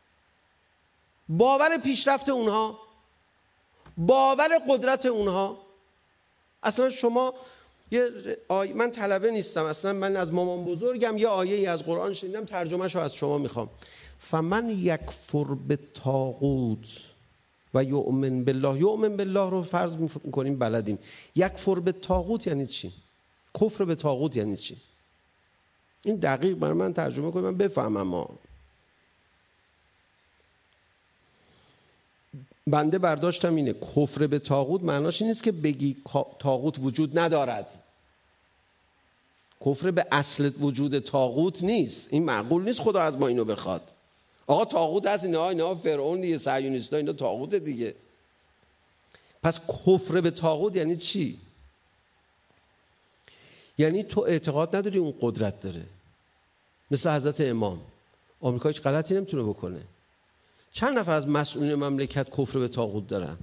باور پیشرفت اونها، باور قدرت اونها. اصلا شما یه آی... من طلبه نیستم، اصلا من از مامان بزرگم یه آیه‌ای از قرآن شنیدم، ترجمه‌شو از شما میخوام. فمن یکفر بالطاغوت و یؤمن بالله. یؤمن بالله رو فرض میکنیم بلدیم. یکفر بالطاغوت یعنی چی؟ کفر به طاغوت یعنی چی؟ این دقیق برای من ترجمه کنید من بفهمم. ما بنده برداشتم اینه کفر به طاغوت معناش این نیست که بگی طاغوت وجود ندارد. کفر به اصل وجود طاغوت نیست. این معقول نیست خدا از ما اینو بخواد. آقا طاغوت هست، اینا اینا فرعون دیگه، صهیونیست‌ها، اینا طاغوت دیگه. پس کفر به طاغوت یعنی چی؟ یعنی تو اعتقاد نداری اون قدرت داره. مثل حضرت امام، آمریکا هیچ غلطی نمیتونه بکنه. چند نفر از مسئولین مملکت کفر به طاغوت دارن؟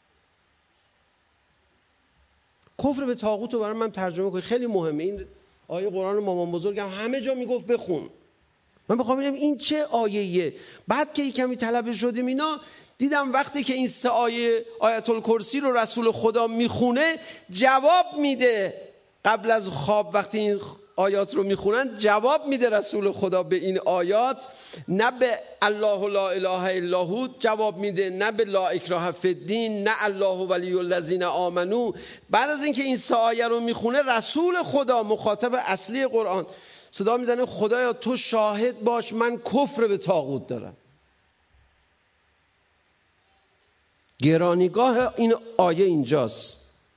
کفر به طاغوت رو برای من ترجمه کنید، خیلی مهمه. این آیه قرآن مامان بزرگم همه جا میگفت بخون. من بخوام ببینم این چه آیه‌ایه. بعد که کمی طلبه شدیم اینا، دیدم وقتی که این سه آیه آیت الکرسی رو رسول خدا میخونه جواب میده. قبل از خواب وقتی این آیات رو میخونن جواب میده رسول خدا به این آیات. نه به الله لا اله الا هو جواب میده، نه به لا اکراه فی الدین، نه الله ولی الذین آمنو. بعد از اینکه این سه آیه رو میخونه رسول خدا مخاطب اصلی قرآن صدا میزنه خدایا تو شاهد باش من کفر به طاغوت دارم. گرانیگاه این آیه اینجاست.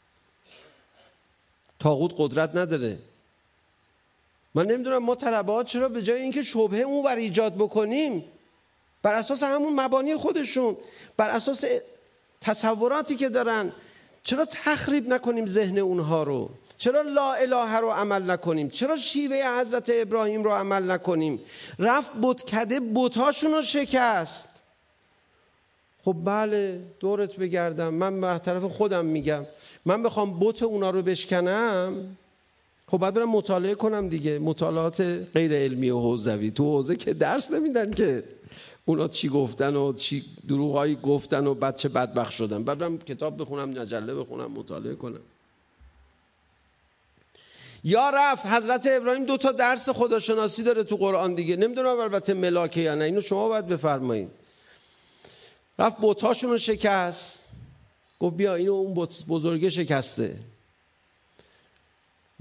طاغوت قدرت نداره. من نمیدونم ما طلبات چرا به جای اینکه شبهه اون ور ایجاد بکنیم بر اساس همون مبانی خودشون، بر اساس تصوراتی که دارن، چرا تخریب نکنیم ذهن اونها رو؟ چرا لا اله رو عمل نکنیم؟ چرا شیوه حضرت ابراهیم رو عمل نکنیم؟ رفت بتکده بتاشون رو شکست. خب بله دورت بگردم، من به طرف خودم میگم، من بخوام بت اونا رو بشکنم خب باید برم مطالعه کنم دیگه، مطالعات غیر علمی و حوزوی. تو حوزه که درس نمیدن که اونا چی گفتن و چی دروغایی گفتن و بعد چه بدبخت شدن. بعد برم کتاب بخونم، مجله بخونم، مطالعه کنم. یا رفت حضرت ابراهیم دو تا درس خداشناسی داره تو قرآن دیگه، نمیدونم البته ملاکه یا نه، اینو شما باید بفرمایید. رفت بتاشون رو شکست، گفت بیا اینو اون بت بزرگه شکسته،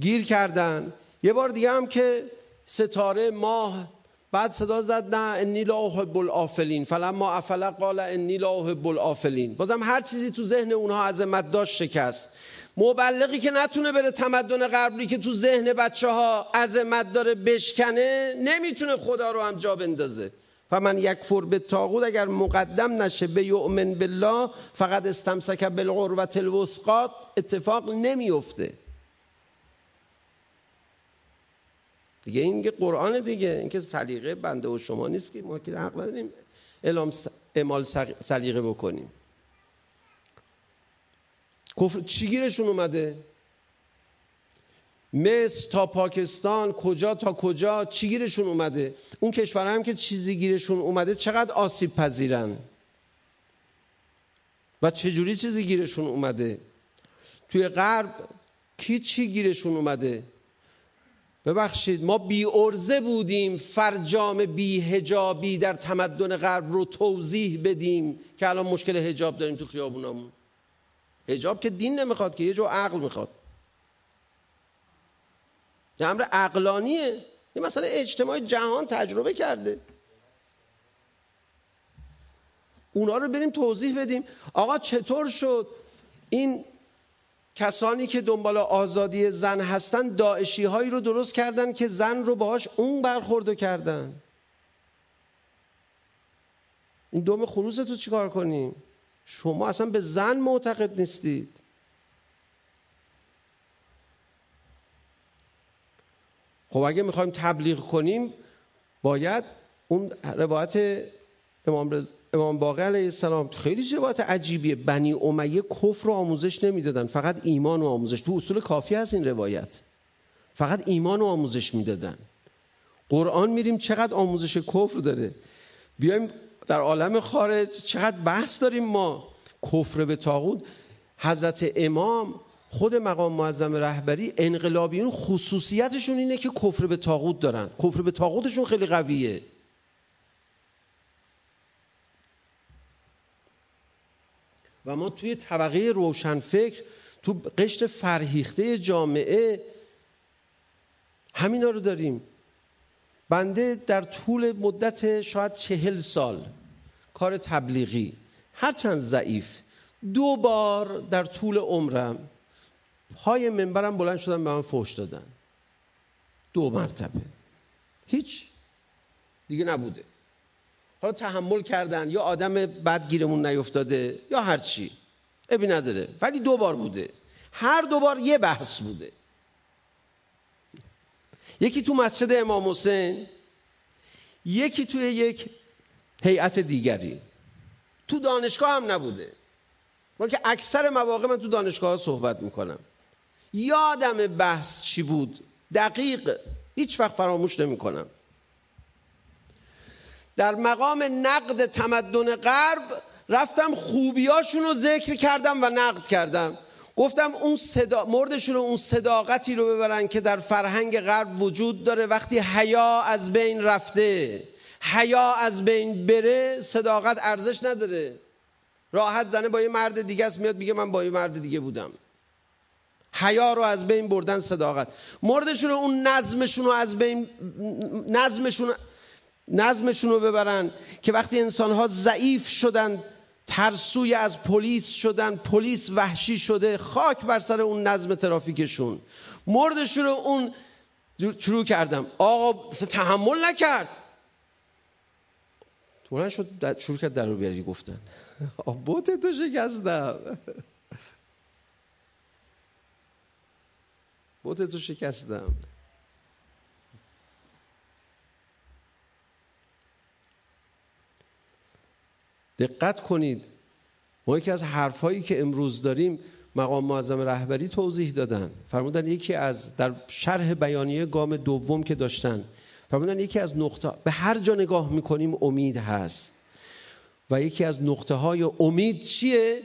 گیر کردن. یه بار دیگه هم که ستاره ماه بعد صدا زد نه انی لا احب الافلین فلما افل قال انی لا احب الافلین. بازم هر چیزی تو ذهن اونها عظمت داشت شکست. مبلغی که نتونه بره تمدن غربی که تو ذهن بچه ها عظمت داره بشکنه، نمیتونه خدا رو هم جا بندازه. و من یکفر بالطاغوت اگر مقدم نشه به یؤمن بالله فقط استمسک بالعروة الوثقی اتفاق نمیفته دیگه. این که قرآن دیگه، این که سلیقه بنده و شما نیست که ما که حق نداریم اعمال سلیقه بکنیم. کفر چی گیرشون اومده؟ مصر تا پاکستان، کجا تا کجا چی گیرشون اومده؟ اون کشورها هم که چیزی گیرشون اومده چقدر آسیب پذیرن و چجوری چیزی گیرشون اومده؟ توی غرب کی چی گیرشون اومده؟ ببخشید ما بی ارزه بودیم فرجام بی حجابی در تمدن غرب رو توضیح بدیم که الان مشکل حجاب داریم تو خیابونامون. حجاب که دین نمیخواد که، یه جو عقل میخواد. یه امر عقلانیه. یه مثلا اجتماع جهان تجربه کرده، اونا رو بریم توضیح بدیم. آقا چطور شد این کسانی که دنبال آزادی زن هستن داعشی هایی رو درست کردن که زن رو باهاش اون برخوردو کردن؟ این دم خروس تو چیکار کنیم؟ شما اصلا به زن معتقد نیستید. خب اگه میخوایم تبلیغ کنیم باید اون روایت امام رز... امام باقر علیه السلام خیلی روایت عجیبیه. بنی امیه کفر رو آموزش نمیدادن، فقط ایمان رو آموزش. تو اصول کافی هست این روایت، فقط ایمان رو آموزش میدادن. قرآن میریم چقدر آموزش کفر داره. بیایم در عالم خارج چقدر بحث داریم ما. کفر به طاغوت. حضرت امام خود مقام معظم رهبری انقلابیون خصوصیتشون اینه که کفر به طاغوت دارن. کفر به طاغوتشون خیلی قویه. و ما توی طبقه روشنفکر، تو قشر فرهیخته جامعه همینا رو داریم. بنده در طول مدت شاید چهل سال کار تبلیغی، هرچند ضعیف، دو بار در طول عمرم پای منبرم بلند شدن به من فحش دادن. دو مرتبه. هیچ دیگه نبوده. حالا تحمل کردن، یا آدم بد گیرمون نیفتاده یا هر چی، ابی نداره، ولی دو بار بوده. هر دو بار یه بحث بوده. یکی تو مسجد امام حسین، یکی توی یک هیئت دیگری. تو دانشگاه هم نبوده، من که اکثر مواقع من تو دانشگاه ها صحبت میکنم. یادم بحث چی بود دقیق، هیچ وقت فراموش نمیکنم. در مقام نقد تمدن غرب رفتم خوبیاشون رو ذکر کردم و نقد کردم. گفتم اون صدا مردشون رو اون صداقتی رو ببرن که در فرهنگ غرب وجود داره. وقتی حیا از بین رفته، حیا از بین بره، صداقت ارزش نداره. راحت زنه با یه مرد دیگه است میاد میگه من با یه مرد دیگه بودم. حیا رو از بین بردن، صداقت. مردشون رو اون نظمشون رو از بین نظمشون نظمشون رو ببرن که وقتی انسان‌ها ضعیف شدن، ترسوی از پلیس شدن، پلیس وحشی شده، خاک بر سر اون نظم ترافیکشون. مردشون رو اون شروع کردم. آقا تحمل نکرد، بلند شد شروع کرد در رو بیاری گفتن. بوت تو شکستم، بوت تو شکستم. دقت کنید، ما یکی از حرفایی که امروز داریم مقام معظم رهبری توضیح دادن. فرمودن یکی از در شرح بیانیه گام دوم که داشتن، فرمودن یکی از نقطه، به هر جا نگاه میکنیم امید هست و یکی از نقطه های امید چیه؟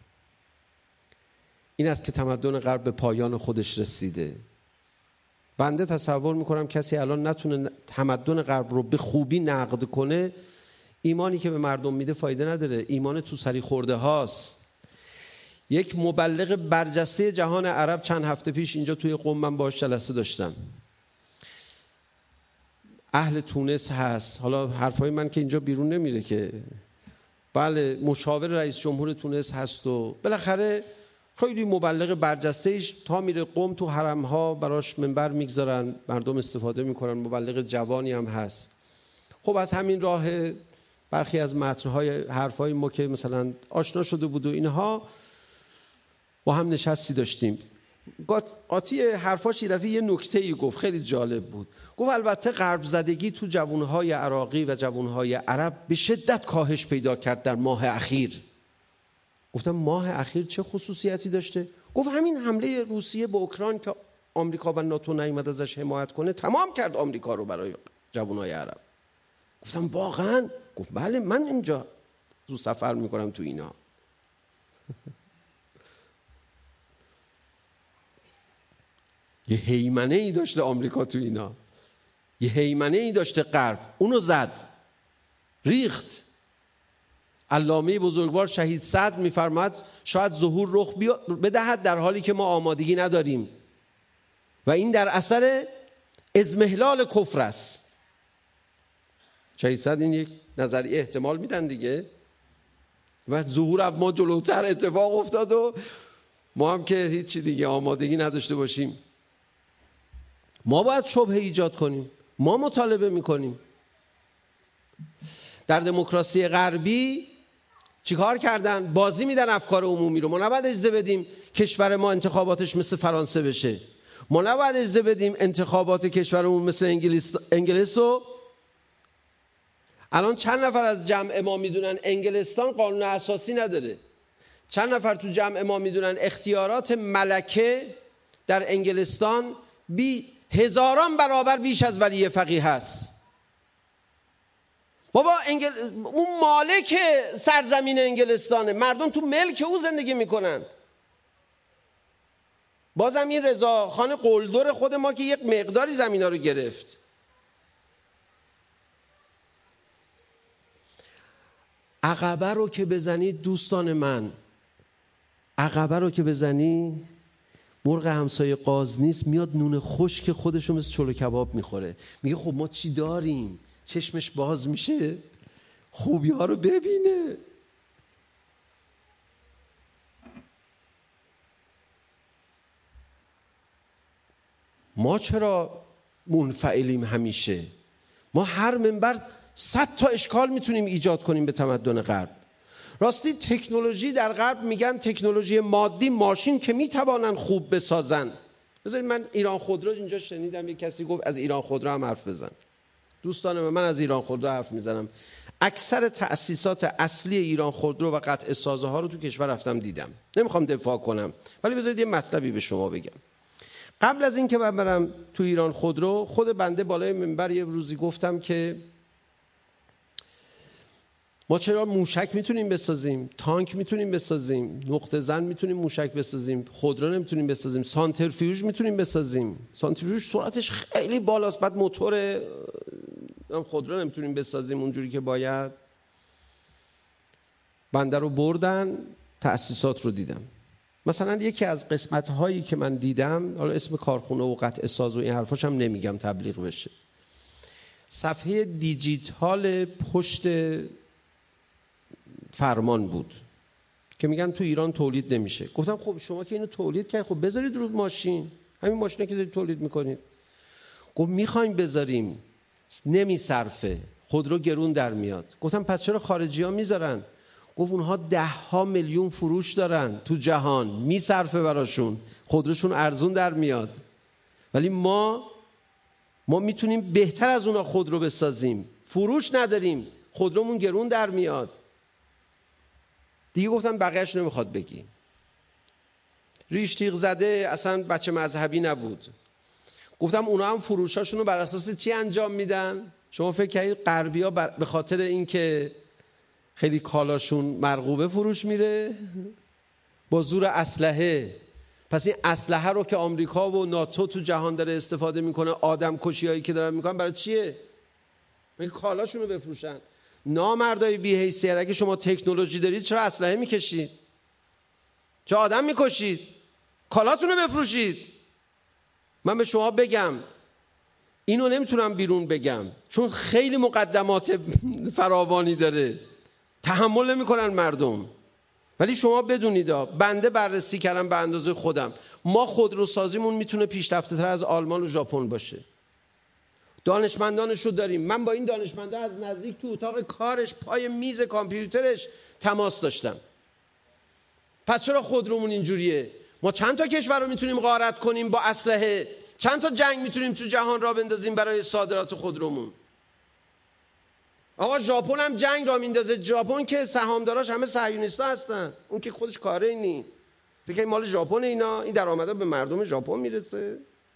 این است که تمدن غرب به پایان خودش رسیده. بنده تصور میکنم کسی الان نتونه تمدن غرب رو به خوبی نقد کنه، ایمانی که به مردم میده فایده نداره. ایمان تو سری خورده هاست. یک مبلغ برجسته جهان عرب چند هفته پیش اینجا توی قم من باهاش جلسه داشتم، اهل تونس هست. حالا حرفای من که اینجا بیرون نمیره که، بله مشاور رئیس جمهور تونس هست و بالاخره خیلی مبلغ برجسته ایش، تا میره قم تو حرم ها براش منبر میگذارن، مردم استفاده میکنن، مبلغ جوانی هم هست. خب از همین راه برخی از متنهای حرفای ما که مثلا آشنا شده بود و اینها با هم نشستی داشتیم. قاطی حرفاش یه دفعه یه نکته‌ای گفت خیلی جالب بود. گفت البته غرب زدگی تو جوانهای عراقی و جوانهای عرب به شدت کاهش پیدا کرد در ماه اخیر. گفتم ماه اخیر چه خصوصیتی داشته؟ گفت همین حمله روسیه به اوکراین که آمریکا و ناتو نیامد ازش حمایت کنه تمام کرد آمریکا رو برای جوانهای عرب. گفتم واقعا؟ گفت بله من اینجا تو سفر میکنم تو اینا. یه هیمنه ای داشته آمریکا تو اینا، یه هیمنه ای داشته غرب، اونو زد ریخت. علامه بزرگوار شهید صدر میفرماد شاید ظهور رخ بدهد در حالی که ما آمادگی نداریم و این در اثر اضمحلال کفر است. شهید صدر این یک نظریه احتمال میدن دیگه، و ظهور ما جلوتر اتفاق افتاد و ما هم که هیچی دیگه آمادگی نداشته باشیم. ما باید شبهه ایجاد کنیم، ما مطالبه میکنیم. در دموکراسی غربی چیکار کردن؟ بازی میدن افکار عمومی رو. ما نباید اجازه بدیم کشور ما انتخاباتش مثل فرانسه بشه، ما نباید اجازه بدیم انتخابات کشورمون مثل انگلیس انگلیس رو. الان چند نفر از جمع ما میدونن انگلستان قانون اساسی نداره؟ چند نفر تو جمع ما میدونن اختیارات ملکه در انگلستان بی هزاران برابر بیش از ولی فقیه هست؟ بابا انگل... اون مالک سرزمین انگلستانه، مردم تو ملک او زندگی میکنن. بازم این رضاخان قلدر خود ما که یک مقداری زمینا رو گرفت. عقبه رو که بزنی دوستان من، عقبه رو که بزنی مرغ همسایه قاز نیست، میاد نون خشک خودشو مثل چلو کباب میخوره، میگه خب ما چی داریم؟ چشمش باز میشه خوبی ها رو ببینه. ما چرا منفعلیم همیشه؟ ما هر منبر صد تا اشکال میتونیم ایجاد کنیم به تمدن غرب. راستی تکنولوژی در غرب میگن تکنولوژی مادی، ماشین که میتوانن خوب بسازن. بذارید من ایران خودرو اینجا شنیدم یک کسی گفت از ایران خودرو هم حرف بزن. دوستان من من از ایران خودرو حرف میزنم. اکثر تأسیسات اصلی ایران خودرو و قطع سازه ها رو تو کشور رفتم دیدم. نمیخوام دفاع کنم ولی بذارید یه مطلبی به شما بگم. قبل از این که من برم تو ایران خودرو، خود بنده بالای منبر یه روزی گفتم که ما چرا موشک میتونیم بسازیم، تانک میتونیم بسازیم، نقطه زن میتونیم موشک بسازیم، خودرو نمیتونیم بسازیم، سانتریفیوژ میتونیم بسازیم. سانتریفیوژ سرعتش خیلی بالاست، بعد موتور خودرو نمیتونیم بسازیم اونجوری که باید. بنده رو بردن تأسیسات رو دیدم. مثلا یکی از قسمت هایی که من دیدم، حالا اسم کارخونه و قطع ساز و این حرفاش هم نمیگم تبلیغ بشه، صفحه دیجیتال پشت فرمان بود که میگن تو ایران تولید نمیشه. گفتم خب شما که اینو تولید کردید، خب بذارید رو ماشین، همین ماشینه که دارید تولید میکنید. گفت میخوایم بذاریم، نمیصرفه، خودرو گرون در میاد. گفتم پس چرا خارجی ها میذارن؟ گفت اونها ده ها میلیون فروش دارن تو جهان، میصرفه براشون، خودروشون ارزون در میاد. ولی ما ما میتونیم بهتر از اونها خودرو بسازیم، فروش نداریم، خودرومون گرون در میاد. دیگه گفتم بقیهش نمیخواد بگی. ریش تیغ زده اصلا بچه مذهبی نبود. گفتم اونا هم فروشاشون رو بر اساس چی انجام میدن؟ شما فکر کردید غربی ها به خاطر اینکه خیلی کالاشون مرغوبه فروش میره؟ با زور اسلحه. پس این اسلحه رو که آمریکا و ناتو تو جهان داره استفاده میکنه، آدم کشی هایی که دارن میکنن، برای چیه؟ برای کالاشون رو بفروشن. نامردای بی حیثیت، اگه شما تکنولوژی دارید چرا اسلحه میکشید؟ چه آدم میکشید، کالاتون رو بفروشید. من به شما بگم اینو نمیتونم بیرون بگم چون خیلی مقدمات فراوانی داره، تحمل نمیکنن مردم. ولی شما بدونید بنده بررسی کردم به اندازه خودم، ما خودروسازیمون میتونه پیشرفته تر از آلمان و ژاپن باشه. دانشمندانش رو داریم. من با این دانشمندان از نزدیک تو اتاق کارش پای میز کامپیوترش تماس داشتم. پس چرا خودرومون اینجوریه؟ ما چند تا کشور رو میتونیم غارت کنیم با اسلحه، چند تا جنگ میتونیم تو جهان را بندازیم برای صادرات خودرومون. آقا ژاپن هم جنگ را میندازه. ژاپن که سهامداراش همه صهیونیستا هستن، اون که خودش کاره اینی. فکر مال ژاپن اینا، این درآمدا به مردم ژاپن میرسه.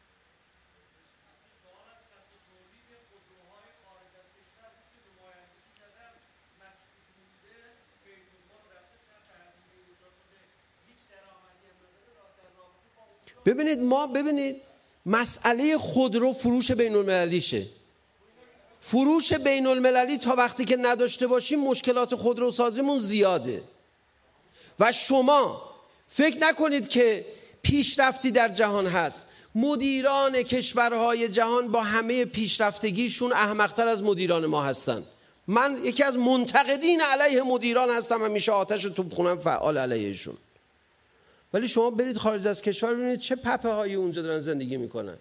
ببینید ما ببینید مسئله خودرو فروش بین المللیشه. فروش بین المللی تا وقتی که نداشته باشیم مشکلات خودروسازیمون زیاده. و شما فکر نکنید که پیشرفتی در جهان هست. مدیران کشورهای جهان با همه پیشرفتگیشون احمق‌تر از مدیران ما هستن. من یکی از منتقدین علیه مدیران هستم، همیشه آتش توپخونم فعال علیهشون. ولی شما برید خارج از کشور ببینید چه پپه هایی اونجا دارن زندگی میکنن.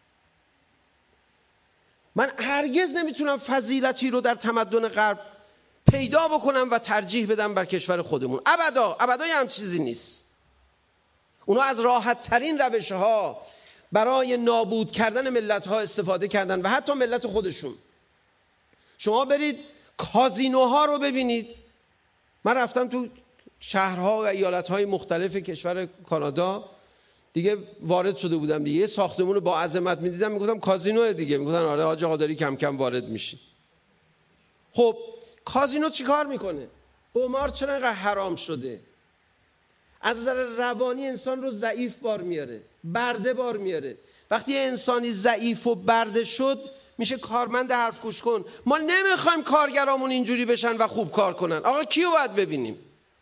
من هرگز نمیتونم فضیلتی رو در تمدن غرب پیدا بکنم و ترجیح بدم بر کشور خودمون. ابدا ابدا هم چیزی نیست. اونا از راحت ترین روش ها برای نابود کردن ملت ها استفاده کردن و حتی ملت خودشون. شما برید کازینوها رو ببینید. من رفتم تو شهرها و ایالتهای مختلف کشور کانادا دیگه، وارد شده بودم دیگه، یه ساختمون رو با عظمت میدیدم میگفتم کازینوه دیگه، میگفتن آره حاج آقا داری کم کم وارد میشی. خب کازینو چی کار میکنه؟ قمار چرا اینقدر حرام شده؟ از نظر روانی انسان رو ضعیف بار میاره، برده بار میاره. وقتی انسانی ضعیف و برده شد میشه کارمند حرف گوش کن. ما نمیخوایم کارگرامون اینجوری بشن و خوب کار کنن. آقا کیو باید ببینیم؟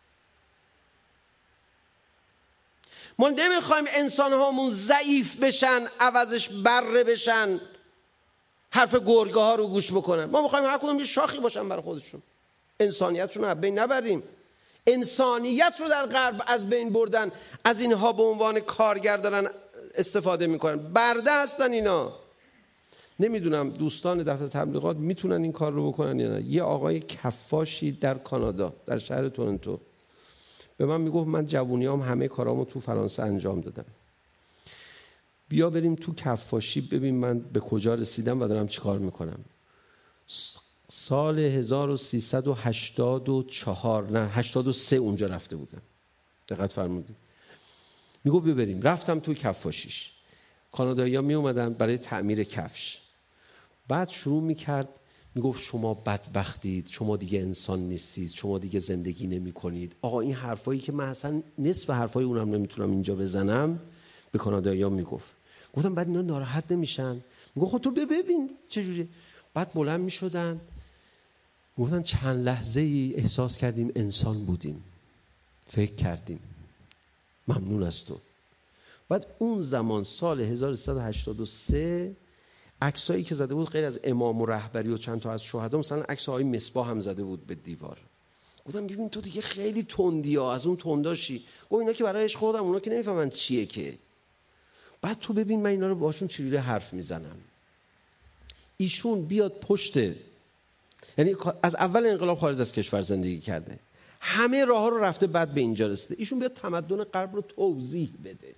ما نمیخوایم انسان هامون ضعیف بشن عوضش بره بشن، حرف گرگه ها رو گوش بکنن. ما میخوایم هر کدوم یه شاخی باشن برای خودشون، انسانیتشون رو از بین نبریم. انسانیت رو در غرب از بین بردن، از اینها به عنوان کارگر دارن استفاده میکنن، برده هستن اینا. نمیدونم دوستان دفتر تبلیغات میتونن این کار رو بکنن یا نه. یه آقای کفاشی در کانادا در شهر تورنتو به من میگفت من جوونیام همه کارامو تو فرانسه انجام دادم، بیا بریم تو کفاشی ببین من به کجا رسیدم و دارم چی کار میکنم. سال هزار و سیصد و هشتاد و چهار نه هشتاد و سه اونجا رفته بودم، دقت فرمودید. میگفت بیا بریم. رفتم تو کفاشیش. کانادایی‌ها می اومدن برای تعمیر کفش. بعد شروع میکرد میگفت شما بدبختید، شما دیگه انسان نیستید، شما دیگه زندگی نمی کنید. آقا این حرفایی که من اصلا نصف حرفای اونم نمیتونم اینجا بزنم به کانادایی‌ها میگفت. گفتم بعد اینا ناراحت نمیشن؟ میگفت خب تو ببین چجوری. بعد بلند میشدن گفتن چند لحظه ای احساس کردیم انسان بودیم، فکر کردیم ممنون از تو. بعد اون زمان سال هزار و سیصد و هشتاد و سه عکسایی که زده بود غیر از امام و رهبری و چند تا از شهدا، مثلا عکس آقای مصباح هم زده بود به دیوار. گفتم ببین تو دیگه خیلی تندی ها، از اون تنداشی. گفت اینا که برای عشق خودم، اونا که نمیفهمن چیه که. بعد تو ببین من اینا رو باشون چجوری حرف میزنم. ایشون بیاد پشت، یعنی از اول انقلاب خارج از کشور زندگی کرده، همه راه ها رو رفته، بعد به اینجا رسیده. ایشون بیاد تمدن غرب رو توضیح بده،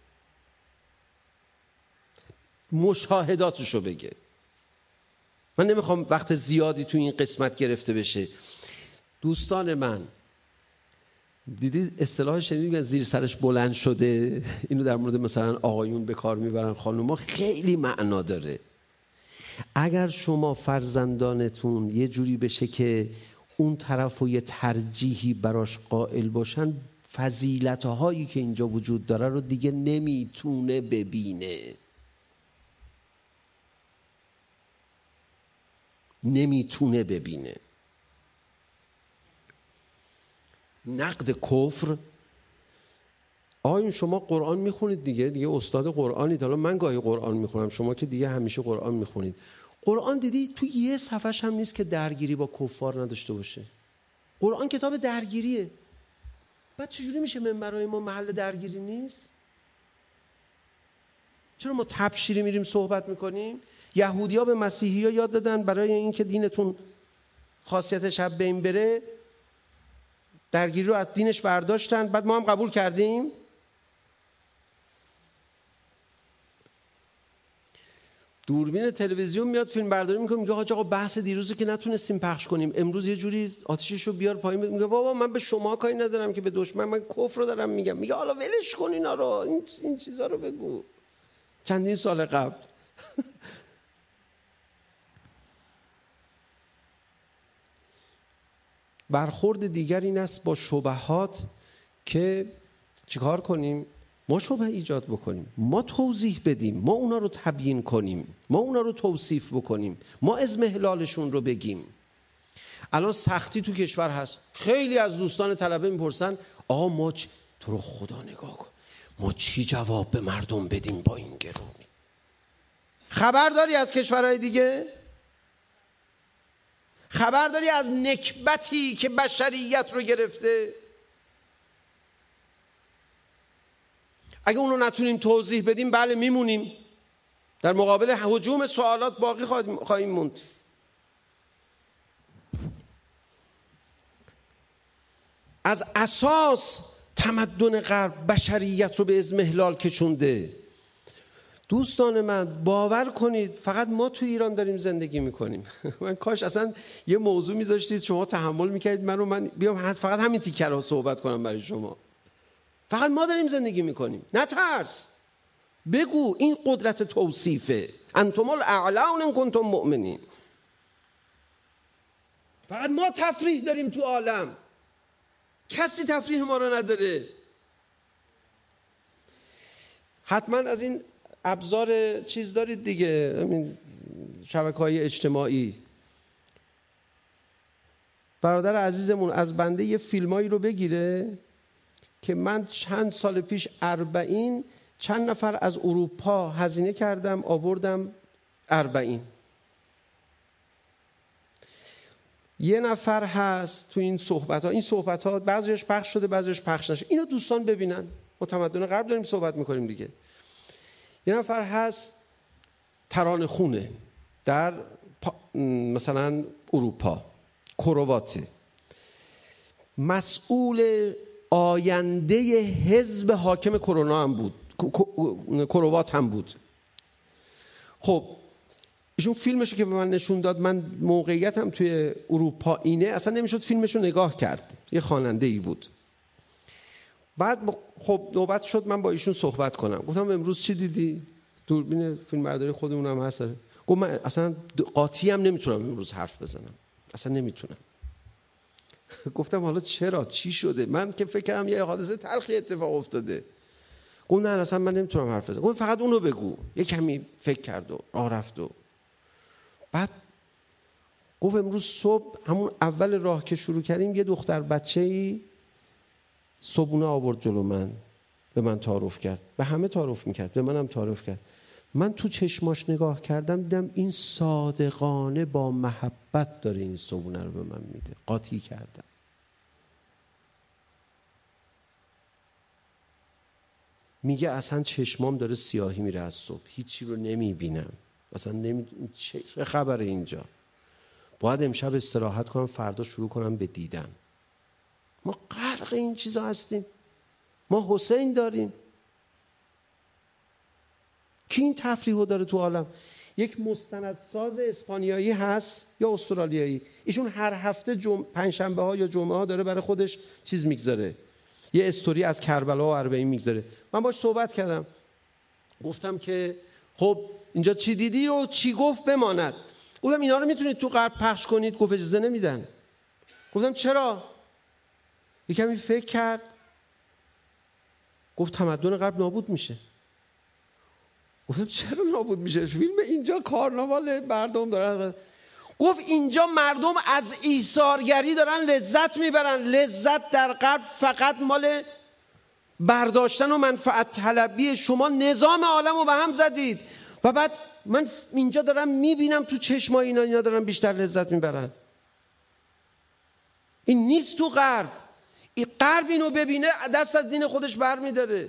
مشاهداتشو بگه. من نمیخوام وقت زیادی تو این قسمت گرفته بشه. دوستان من دیدید اصطلاح شنیدید زیر سرش بلند شده؟ اینو در مورد مثلا آقایون به کار میبرن، خانوما خیلی معنا داره. اگر شما فرزندانتون یه جوری بشه که اون طرف و یه ترجیحی براش قائل باشن، فضیلت‌هایی که اینجا وجود داره رو دیگه نمیتونه ببینه، نمیتونه ببینه. نقد کفر آقایون شما قرآن میخونید دیگه، دیگه استاد قرآنید. حالا من گاهی قرآن میخونم، شما که دیگه همیشه قرآن میخونید. قرآن دیدی تو یه صفحش هم نیست که درگیری با کفار نداشته باشه. قرآن کتاب درگیریه. بعد چجوری میشه منبرهای ما محل درگیری نیست؟ چرا ما تبشیری میریم صحبت میکنیم؟ یهودی‌ها به مسیحی‌ها یاد دادن برای اینکه دینتون خاصیتش از بین بره درگیری رو از دینش برداشتن، بعد ما هم قبول کردیم. دوربین تلویزیون میاد فیلم برداری میکنه، میگه حاج آقا بحث دیروزی که نتونستیم پخش کنیم امروز یه جوری آتیششو بیار پایین. میگه بابا من به شما کاری ندارم که به دشمن، من کفر رو دارم میگم. میگه حالا ولش کن اینا رو، این این چیزا رو بگو. چندین سال قبل برخورد دیگر این است با شبهات که چیکار کنیم؟ ما شبه ایجاد بکنیم، ما توضیح بدیم، ما اونا رو تبیین کنیم، ما اونا رو توصیف بکنیم، ما اضمحلالشون رو بگیم. الان سختی تو کشور هست. خیلی از دوستان طلبه میپرسن آقا ما چ... تو رو خدا نگاه کن، ما چی جواب به مردم بدیم با این گرونی؟ خبر داری از کشورهای دیگه؟ خبر داری از نکبتی که بشریت رو گرفته؟ اگه اونو نتونیم توضیح بدیم بله میمونیم، در مقابل هجوم سوالات باقی خواهیم موند. از اساس تمدن غرب بشریت رو به اضمحلال کشونده. دوستان من باور کنید فقط ما تو ایران داریم زندگی میکنیم. من کاش اصلا یه موضوع میذاشتید شما تحمل میکردید من رو من بیام فقط همین تیکر رو صحبت کنم برای شما. فقط ما داریم زندگی میکنیم. نترس، بگو این قدرت توصیفه. انتم الاعلون ان کنتم مؤمنین. فقط ما تفریح داریم تو عالم، کسی تفریح ما رو نداره. حتما از این ابزار چیز دارید دیگه، همین شبکه‌های اجتماعی. برادر عزیزمون از بنده یه فیلمایی رو بگیره که من چند سال پیش اربعین چند نفر از اروپا هزینه کردم آوردم اربعین. یه نفر هست تو این صحبت ها، این صحبت ها بعضیش پخش شده بعضیش پخش نشده، اینو دوستان ببینن. ما تمدن غرب داریم صحبت میکنیم دیگه. یه نفر هست ترانه خونه در مثلا اروپا، کرواته، مسئول آینده حزب حاکم کرونا هم بود، کروات هم بود. خب ایشون فیلمشو که به من نشون داد، من موقعیتم توی اروپا اینه، اصلا نمیشد فیلمشو نگاه کرد. یه خواننده ای بود. بعد خب نوبت شد من با ایشون صحبت کنم. گفتم امروز چی دیدی؟ دوربین فیلم برداری خودمون هم هست. گفت من اصلا قاطی هم نمیتونم امروز حرف بزنم، اصلا نمیتونم. گفتم حالا چرا؟ چی شده؟ من که فکر کردم یه حادثه تلخی اتفاق افتاده. گفت نه اصلا من نمیتونم حرف بزنم. گفت فقط اونو بگو. یه کمی فکر کرد و راه رفت و بعد گفت امروز صبح همون اول راه که شروع کردیم یه دختر بچه‌ای صبحونه آورد جلو من، به من تعارف کرد، به همه تعارف میکرد، به منم تعارف کرد. من تو چشماش نگاه کردم دیدم این صادقانه با محبت داره این صبحونه رو به من میده. قاطی کردم. میگه اصلا چشمام داره سیاهی میره از صبح، هیچی رو نمیبینم، اصلا نمی... چه خبره اینجا؟ باید امشب استراحت کنم، فردا شروع کنم به دیدن. ما غرق این چیزا هستیم. ما حسین داریم. کی این تفریحو داره تو عالم؟ یک مستندساز اسپانیایی هست یا استرالیایی، ایشون هر هفته جم... پنجشنبه ها یا جمعه ها داره برای خودش چیز میگذاره، یه استوری از کربلا و اربعین میگذاره. من باش صحبت کردم، گفتم که خب اینجا چی دیدی و چی گفت بماند. گفتم اینا رو میتونید تو غرب پخش کنید؟ گفت اجازه نمیدن. گفتم چرا؟ یکمی فکر کرد، گفت تمدن غرب نابود میشه. گفتم چرا نابود میشه؟ فیلم اینجا کارناوال مردم دارن. گفت اینجا مردم از ایثارگری دارن لذت میبرن. لذت در غرب فقط مال برداشتن و منفعت طلبی شما نظام عالم رو به هم زدید و بعد من اینجا دارم میبینم تو چشمای اینا اینا دارم بیشتر لذت میبرن. این نیست تو غرب. این غرب اینو ببینه دست از دین خودش بر میداره.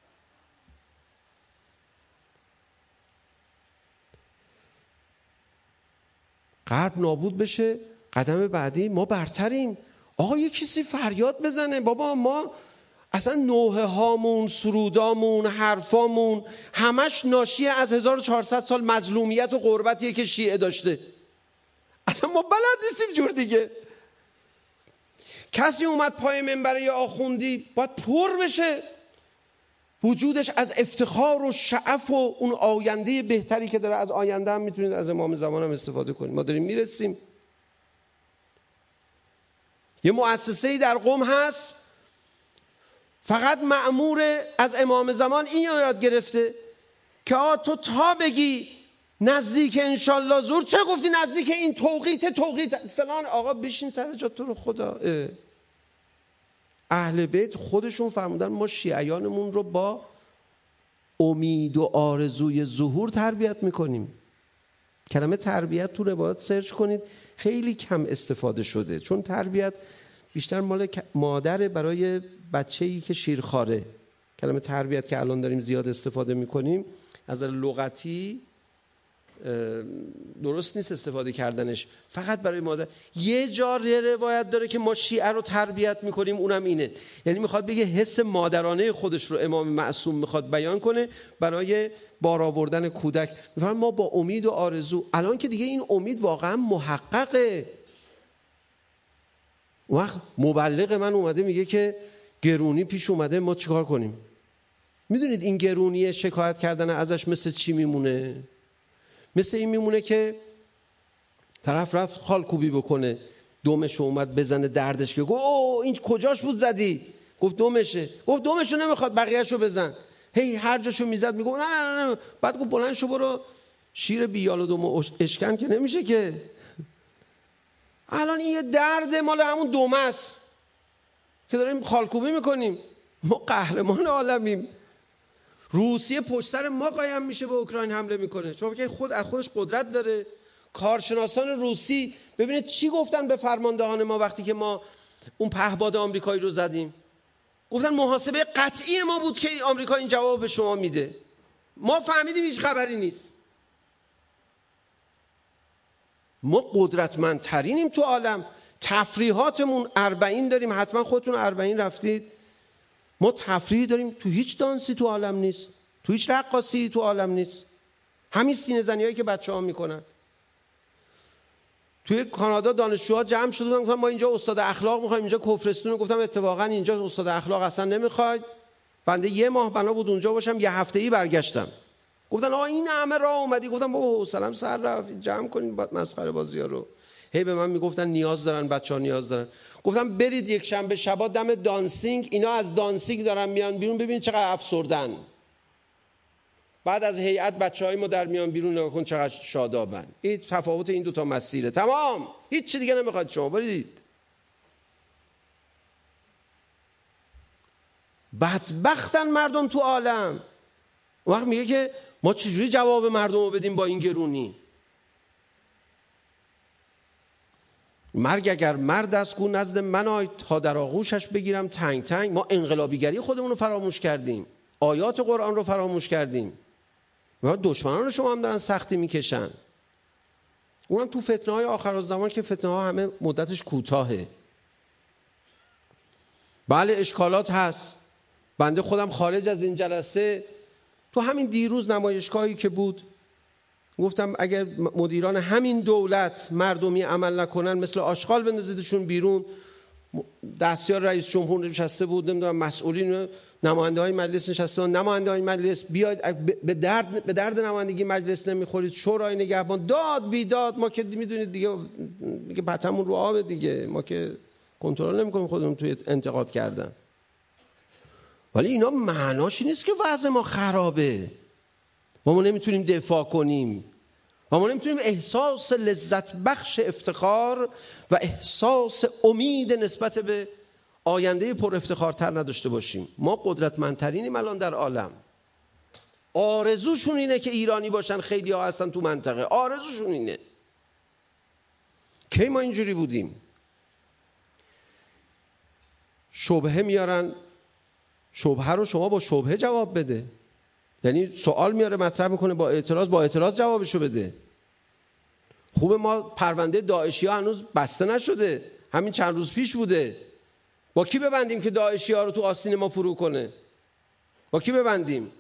غرب نابود بشه، قدم بعدی ما برتریم. آقا یه کسی فریاد بزنه بابا ما اصلا نوحه هامون، سرودامون، حرفامون همش ناشی از هزار و چهارصد سال مظلومیت و غربتیه که شیعه داشته. اصلا ما بلد نیستیم جور دیگه. کسی اومد پای منبر یا آخوندی باید پر بشه وجودش از افتخار و شعف و اون آینده بهتری که داره. از آینده هم میتونید از امام زمان هم استفاده کنید. ما داریم میرسیم. یه مؤسسه‌ای در قم هست فقط مأمور از امام زمان این یاد گرفته که آ تو تا بگی نزدیک انشالله زور، چرا گفتی نزدیک این توقیت توقیت فلان؟ آقا بشین سر جا تو رو خدا. اهل بیت خودشون فرمودن ما شیعیانمون رو با امید و آرزوی ظهور تربیت میکنیم. کلمه تربیت تو روایات سرچ کنید خیلی کم استفاده شده، چون تربیت بیشتر مال مادر برای بچه‌ای که شیرخواره. کلمه تربیت که الان داریم زیاد استفاده میکنیم از لغتی درست نیست استفاده کردنش، فقط برای مادر. یه جا روایت داره که ما شیعه رو تربیت میکنیم، اونم اینه، یعنی میخواد بگه حس مادرانه خودش رو امام معصوم میخواد بیان کنه برای بار آوردن کودک. میفرمان ما با امید و آرزو. الان که دیگه این امید واقعا محققه. وقت مبلغ من اومده میگه که گرونی پیش اومده، ما چیکار کنیم؟ میدونید این گرونی شکایت کردن ازش مثل چی میمونه؟ مثل این میمونه که طرف رفت خالکوبی بکنه، دومشو اومد بزنه دردش که گفت اوه این کجاش بود زدی؟ گفت دومشه. گفت دومشو نمیخواد بقیهشو بزن. هی هر جاشو میزد میگفت نه نه نه. بعد گفت بلند شو برو شیر بیال و دومو اشکن که نمیشه که. الان این یه درد مال همون دومه است که داریم خالکوبی میکنیم. ما قهرمان عالمیم. روسیه پشت سر ما قایم میشه به اوکراین حمله میکنه، چون که خود از خودش قدرت داره. کارشناسان روسی ببینید چی گفتن به فرماندهان ما وقتی که ما اون پهباد آمریکایی رو زدیم. گفتن محاسبه قطعی ما بود که آمریکا این جواب به شما میده. ما فهمیدیم هیچ خبری نیست. ما قدرتمندترینیم تو عالم. تفریحاتمون اربعین داریم، حتما خودتون اربعین رفتید. ما تفریح داریم، تو هیچ دانسی تو عالم نیست، تو هیچ رقاصی تو عالم نیست. همین سینه زنی هایی که بچه ها میکنن. توی کانادا دانشجوها جمع شده بودن گفتن ما اینجا استاد اخلاق میخوایم، اینجا کفرستون. گفتم اتفاقا اینجا استاد اخلاق اصلا نمیخواید. بنده یه ماه بنا بود اونجا باشم، یه هفته ای برگشتم. گفتن آ این همه راه اومدی؟ گفتم بابا حوصله‌ام سر رفت، جمع کنین بعد مسخره بازی‌ها رو. هی به من میگفتن نیاز دارن بچه‌ها نیاز دارن. گفتم برید یک شنبه شبا دم دانسینگ، اینا از دانسینگ دارن میان بیرون، ببین چقدر افسردن. بعد از هیئت بچهای ما در میان بیرون، نگاه کن چقدر شادابن. این تفاوت این دو تا مسیره، تمام. هیچ چیز دیگه نمیخواد شما. برید. بدبختن مردم تو عالم. وقت میگه که ما چجوری جواب مردم رو بدیم با این گرونی؟ مرگ اگر مرد است گو نزد من آی تا در آغوشش بگیرم تنگ تنگ. ما انقلابیگری خودمون رو فراموش کردیم، آیات قرآن رو فراموش کردیم. دشمنان شما هم دارن سختی میکشن. اونم تو فتنه های آخرالزمان که فتنه ها همه مدتش کوتاهه. بله اشکالات هست. بنده خودم خارج از این جلسه تو همین دیروز نمایشگاهی که بود گفتم اگر مدیران همین دولت مردمی عمل نکنن مثل آشغال بندازیدشون بیرون. دستیار رئیس جمهور نشسته بود، نمیدونم مسئولین نماینده های مجلس نشسته بود، نماینده های مجلس بیاید به درد به درد نمایندگی مجلس نمیخورید، شورای نگهبان داد بیداد. ما که میدونید دیگه دیگه بطمون رو آبه دیگه، ما که کنترل نمیکنیم خودمون توی انتقاد کردن. ولی اینا معناش نیست که وضع ما خرابه و ما نمیتونیم دفاع کنیم و ما نمیتونیم احساس لذت بخش افتخار و احساس امید نسبت به آینده پر افتخارتر نداشته باشیم. ما قدرتمندترینیم الان در عالم. آرزوشون اینه که ایرانی باشن، خیلی ها هستن تو منطقه آرزوشون اینه. کی ما اینجوری بودیم؟ شبهه میارن، شبهه رو شما با شبهه جواب بده. یعنی سوال میاره مطرح میکنه، با اعتراض با اعتراض جوابشو بده. خوبه ما پرونده داعشی ها هنوز بسته نشده، همین چند روز پیش بوده. با کی ببندیم که داعشی ها رو تو آستین ما فرو کنه؟ با کی ببندیم؟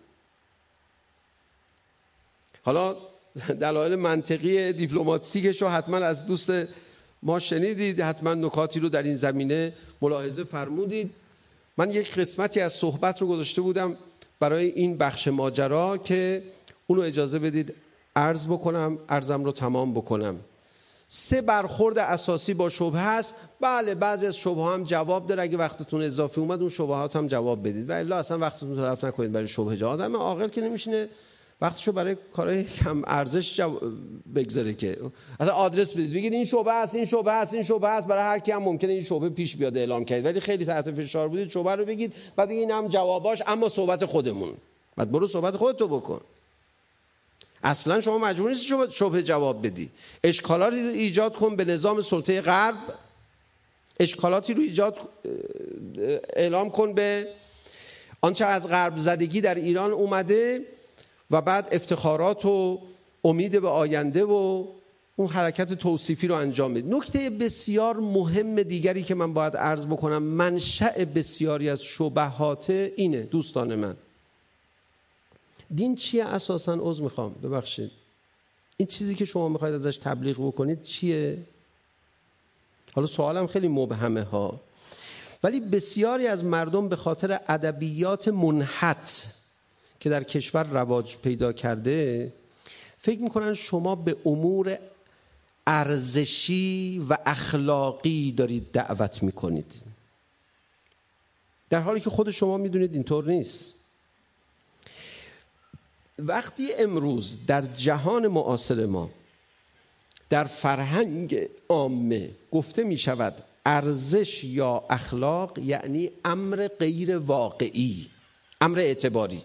حالا دلایل منطقی دیپلماتیکش رو حتما از دوست ما شنیدید، حتما نکاتی رو در این زمینه ملاحظه فرمودید. من یک قسمتی از صحبت رو گذاشته بودم برای این بخش ماجرا که اونو اجازه بدید عرض بکنم، عرضم رو تمام بکنم. سه برخورد اساسی با شبهه هست. بله بعضی از شبهه هم جواب داره، اگه وقتتون اضافی اومد اون شبهات هم جواب بدید و الا اصلا وقتتون تلف نکنید برای شبهه. آدم عاقل که نمیشینه وقتشو برای کارهای کم ارزش جو... بگذاره که اصلا آدرس بدید بگید این شبهه است، این شبهه است، این شبهه است. برای هر کی هم ممکنه این شبهه پیش بیاد اعلام کنید، ولی خیلی تحت فشار بودید شبهه رو بگید بعد بگید اینم جواباش، اما صحبت خودمون. بعد برو صحبت خودتو بکن. اصلا شما مجبور نیستی شبهه جواب بدی. اشکالاتی رو ایجاد کن به نظام سلطه غرب، اشکالاتی رو ایجاد اعلام کن به آنچه از غرب زدگی در ایران اومده و بعد افتخارات و امید به آینده و اون حرکت توصیفی رو انجام بده. نکته بسیار مهم دیگری که من باید عرض بکنم، منشأ بسیاری از شبهات اینه دوستان من. دین چیه اساساً؟ عذر میخوام ببخشید، این چیزی که شما میخواید ازش تبلیغ بکنید چیه؟ حالا سوالم خیلی مبهمه ها، ولی بسیاری از مردم به خاطر ادبیات منحت که در کشور رواج پیدا کرده فکر میکنن شما به امور ارزشی و اخلاقی دارید دعوت میکنید، در حالی که خود شما میدونید اینطور نیست. وقتی امروز در جهان معاصر ما در فرهنگ عامه گفته می شود ارزش یا اخلاق، یعنی امر غیر واقعی، امر اعتباری.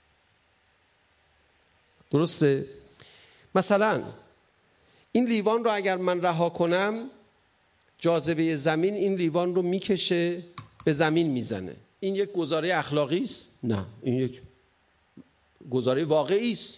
درسته؟ مثلا این لیوان رو اگر من رها کنم، جاذبه زمین این لیوان رو میکشه به زمین میزنه. این یک گزاره اخلاقی است؟ نه، این یک گزاره واقعی است.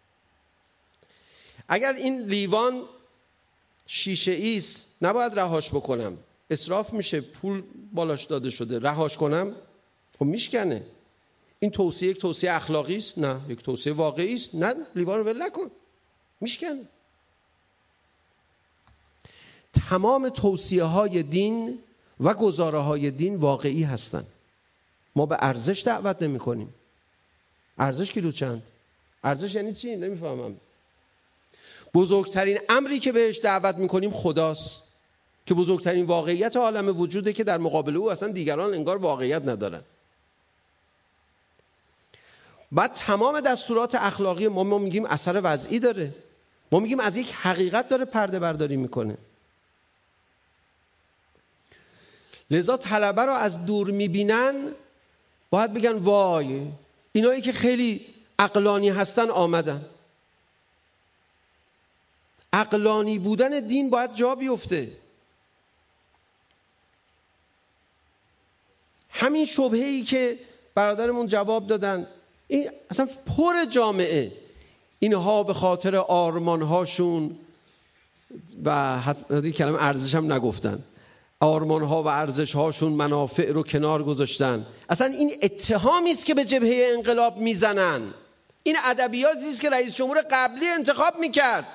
اگر این لیوان شیشه ای است نباید رهاش بکنم، اسراف میشه، پول بالاش داده شده، رهاش کنم خب میشکنه. این توصیه یک توصیه اخلاقی است؟ نه، یک توصیه واقعی است. نه، لیوان رو ول نکن، میشکنه. تمام توصیه های دین و گزاره های دین واقعی هستند. ما به ارزش دعوت نمی کنیم. ارزش کیلو چند؟ ارزش یعنی چی؟ نمیفهمم. بزرگترین امری که بهش دعوت میکنیم خداست که بزرگترین واقعیت عالم وجوده که در مقابل او اصلا دیگران انگار واقعیت ندارن. بعد تمام دستورات اخلاقی ما ما میگیم اثر وضعی داره، ما میگیم از یک حقیقت داره پرده برداری میکنه. لذا طلبه رو از دور میبینن باید بگن وای اینایی که خیلی عقلانی هستن آمدن. عقلانی بودن دین باید جا بیفته. همین شبهه‌ای که برادرمون جواب دادن این اصلا پر جامعه، اینها به خاطر آرمانهاشون و حتی کلمه ارزش هم نگفتن، آرمانها و ارزشهاشون منافع رو کنار گذاشتن. اصلا این اتهامی است که به جبهه انقلاب میزنن. این ادبیاتی است که رئیس جمهور قبلی انتخاب میکرد.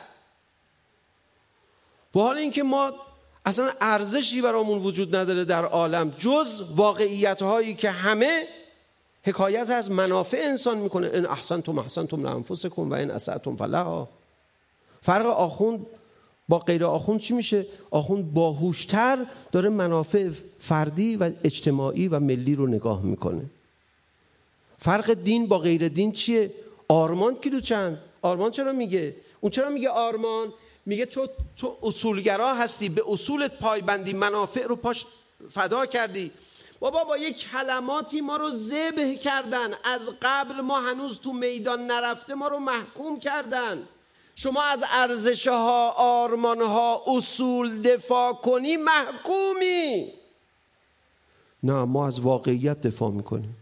با حال اینکه ما اصلا ارزشی برامون وجود نداره در عالم جز واقعیت هایی که همه حکایت از منافع انسان میکنه. ان احسنتم احسنتم لانفسکم و ان اسأتم فلها. فرق آخوند با غیر آخوند چی میشه؟ آخوند باهوشتر داره منافع فردی و اجتماعی و ملی رو نگاه میکنه. فرق دین با غیر دین چیه؟ آرمان کیلو چند؟ آرمان چرا میگه؟ اون چرا میگه آرمان؟ میگه تو تو اصولگرا هستی، به اصولت پایبندی، منافع رو پاش فدا کردی، بابا با یک کلماتی ما رو ذبح کردن، از قبل ما هنوز تو میدان نرفته ما رو محکوم کردن. شما از ارزش‌ها، آرمان‌ها، اصول دفاع کنی محکومی. نه، ما از واقعیت دفاع میکنیم.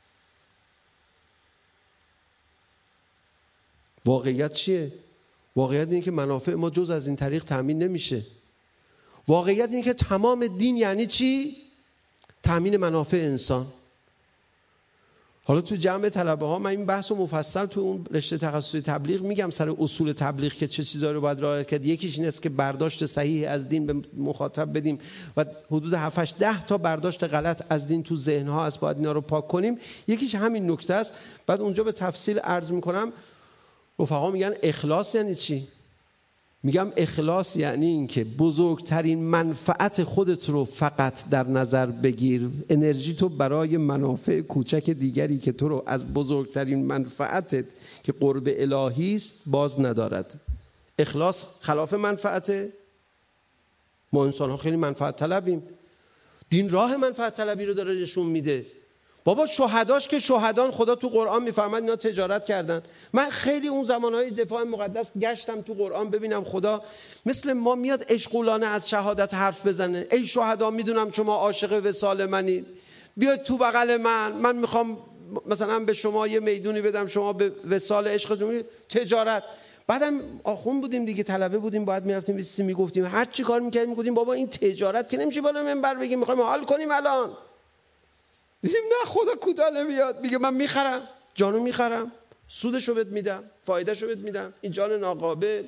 واقعیت چیه؟ واقعیت اینه که منافع ما جز از این طریق تامین نمیشه. واقعیت اینه که تمام دین یعنی چی؟ تامین منافع انسان. حالا تو جمع طلبه ها من این بحث رو مفصل تو اون رشته تخصصی تبلیغ میگم، سر اصول تبلیغ که چه چیزایی رو باید رعایت کرد. یکیش این است که برداشت صحیح از دین به مخاطب بدیم و حدود هفت هشت ده تا برداشت غلط از دین تو ذهن ها است، باید اینا رو پاک کنیم. یکیش همین نکته است. بعد اونجا به تفصیل عرض میکنم. رفقا میگن اخلاص یعنی چی؟ میگم اخلاص یعنی این که بزرگترین منفعت خودت رو فقط در نظر بگیر، انرژی تو برای منافع کوچک دیگری که تو رو از بزرگترین منفعتت که قرب الهی است باز ندارد. اخلاص خلاف منفعته. ما انسان ها خیلی منفعت طلبیم. دین راه منفعت طلبی رو داره نشون میده. بابا شهداش که شهدان خدا تو قرآن میفرماد اینا تجارت کردن. من خیلی اون زمانهای دفاع مقدس گشتم تو قرآن ببینم خدا مثل ما میاد عشقولانه از شهادت حرف بزنه. ای شهدا میدونم شما عاشق وصال منید، بیاید تو بغل من، من میخوام مثلا به شما یه میدونی بدم، شما به وصال عشقتون تجارت. بعدم آخون بودیم دیگه، طلبه بودیم، باید میرفتیم بیستی میگفتیم هر چی کار میکردیم میگفتیم بابا این تجارت که نمیشه بالا منبر بگیم میخوایم حال کنیم الان. دیدیم نه خدا کوتاه نمیاد، میگه من میخرم، جانو میخرم، سودشو بهت میدم، فایدهشو بهت میدم، این جان ناقابل.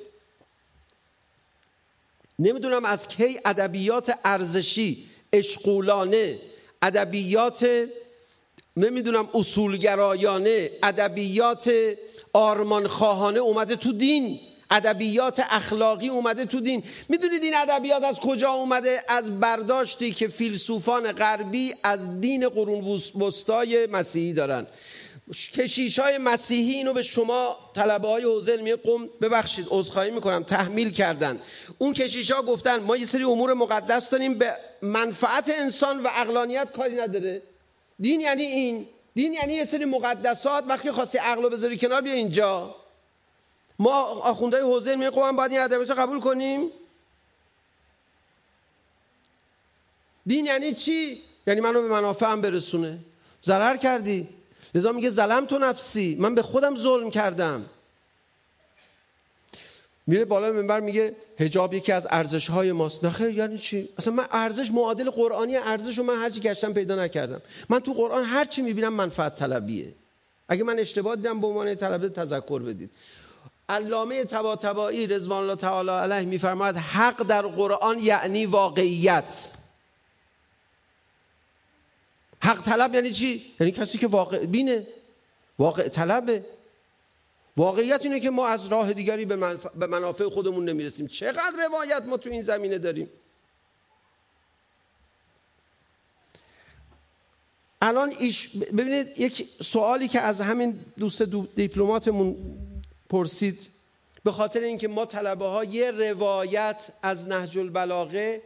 نمیدونم از کی ادبیات ارزشی، اشغولانه، ادبیات نمیدونم اصولگرایانه، ادبیات آرمانخواهانه اومده تو دین، ادبیات اخلاقی اومده تو دین. میدونید این ادبیات از کجا اومده؟ از برداشتی که فیلسوفان غربی از دین قرون وسطای مسیحی دارن. کشیشای مسیحی اینو به شما طلبه های حوزه علمیه قم ببخشید عذرخواهی میکنم تحمیل کردن. اون کشیشا گفتن ما یه سری امور مقدس داریم به منفعت انسان و عقلانیت کاری نداره. دین یعنی این، دین یعنی یه سری مقدسات، وقتی خواستی عقلو بذاری کنار بیا اینجا. ما آخوندهای حوزه علمیه قم باید این ادبیات رو قبول کنیم؟ دین یعنی چی؟ یعنی منو به منافعم برسونه. ضرر کردی، لذا میگه ظلم تو نفسی، من به خودم ظلم کردم. میره بالا منبر میگه حجاب یکی از ارزش‌های ماست. نخیر، یعنی چی؟ اصلا من ارزش معادل قرآنی ارزش رو من هرچی گشتم پیدا نکردم. من تو قرآن هرچی میبینم منفعت طلبیه. اگه من اشتباه دیدم به عنوان طلبه تذکر بدید. علامه طباطبایی رضوان الله تعالی علیه میفرماید حق در قرآن یعنی واقعیت. حق طلب یعنی چی؟ یعنی کسی که واقع بینه، واقع طلبه. واقعیت اینه که ما از راه دیگری به, منف... به منافع خودمون نمیرسیم. چقدر روایت ما تو این زمینه داریم. الان ایش ببینید یک سوالی که از همین دوست دیپلماتمون پرسید، به خاطر اینکه ما طلبه ها یه روایت از نهج البلاغه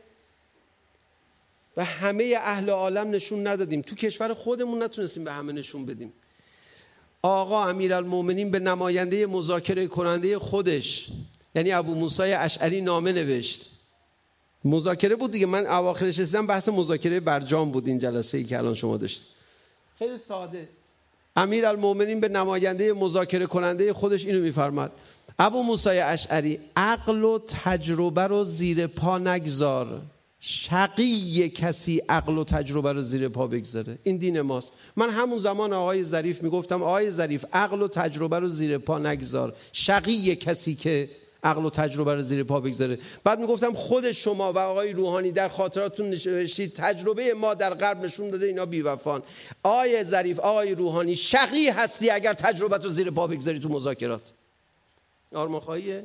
و همه اهل عالم نشون ندادیم، تو کشور خودمون نتونستیم به همه نشون بدیم. آقا امیرالمومنین به نماینده مذاکره کننده خودش یعنی ابو موسی اشعری نامه نوشت. مذاکره بود دیگه، من اواخرش رسیدم بحث مذاکره برجام بود این جلسه ای که الان شما داشتید. خیلی ساده. امیرالمومنین به نماینده مذاکره کننده خودش اینو میفرماد: ابو موسی اشعری عقل و تجربه رو زیر پا نگذار، شقی کسی عقل و تجربه رو زیر پا بگذاره. این دین ماست. من همون زمان آقای ظریف میگفتم آقای ظریف عقل و تجربه رو زیر پا نگذار، شقی کسی که عقل و تجربه رو زیر پا بگذاره. بعد میگفتم خود شما و آقای روحانی در خاطراتون نوشتید تجربه ما در غرب نشون داده اینا بی‌وفان. آقای ظریف، آقای روحانی، شقی هستی اگر تجربه رو زیر پا بگذاری تو مذاکرات. آرمانخواهیه؟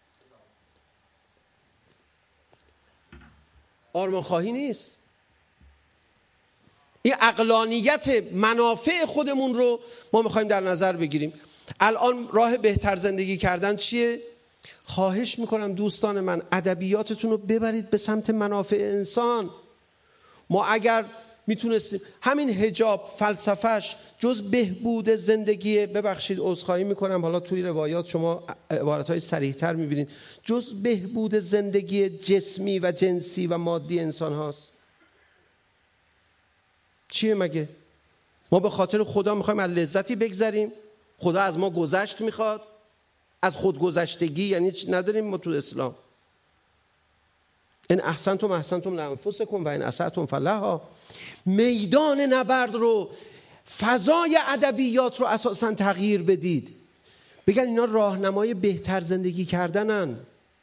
آرمانخواهی نیست. این عقلانیت منافع خودمون رو ما میخوایم در نظر بگیریم. الان راه بهتر زندگی کردن چیه؟ خواهش میکنم دوستان من ادبیاتتون رو ببرید به سمت منافع انسان. ما اگر میتونستیم همین حجاب فلسفهش جز بهبود زندگی، ببخشید عذرخواهی میکنم حالا توی روایات شما عبارتهای صریح‌تر میبینید، جز بهبود زندگی جسمی و جنسی و مادی انسان هاست. چیه مگه؟ ما به خاطر خدا میخوایم از لذتی بگذریم؟ خدا از ما گذشت میخواد؟ از خودگذشتگی یعنی نداریم ما تو اسلام. ان احسنتم احسنتم لانفسکم و ان اسأتم فلها. میدان نبرد رو، فضای ادبیات رو اساساً تغییر بدید، بگن اینا راهنمای بهتر زندگی کردنن.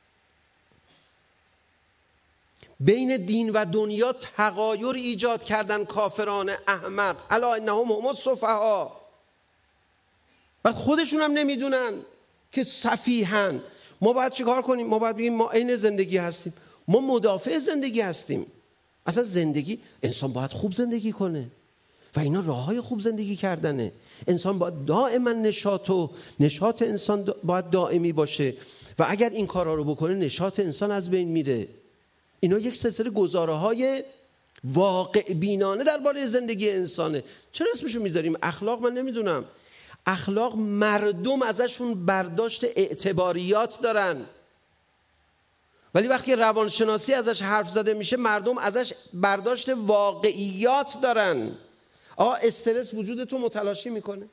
بین دین و دنیا تغایر ایجاد کردن کافران احمق. الا انهم هم السفها. بعد خودشون هم نمیدونن که سفیهن. ما باید چیکار کنیم؟ ما باید بگیم ما عین زندگی هستیم، ما مدافع زندگی هستیم. اصلا زندگی، انسان باید خوب زندگی کنه و اینا راههای خوب زندگی کردنه. انسان باید دائما نشاط و نشاط انسان باید دائمی باشه و اگر این کارا رو بکنه نشاط انسان از بین میره. اینا یک سلسله گزاره های واقع بینانه درباره زندگی انسانه. چرا اسمشو میذاریم اخلاق؟ من نمیدونم. اخلاق مردم ازشون برداشت اعتباریات دارن، ولی وقتی روانشناسی ازش حرف زده میشه مردم ازش برداشت واقعیات دارن. آقا استرس وجود تو متلاشی میکنه.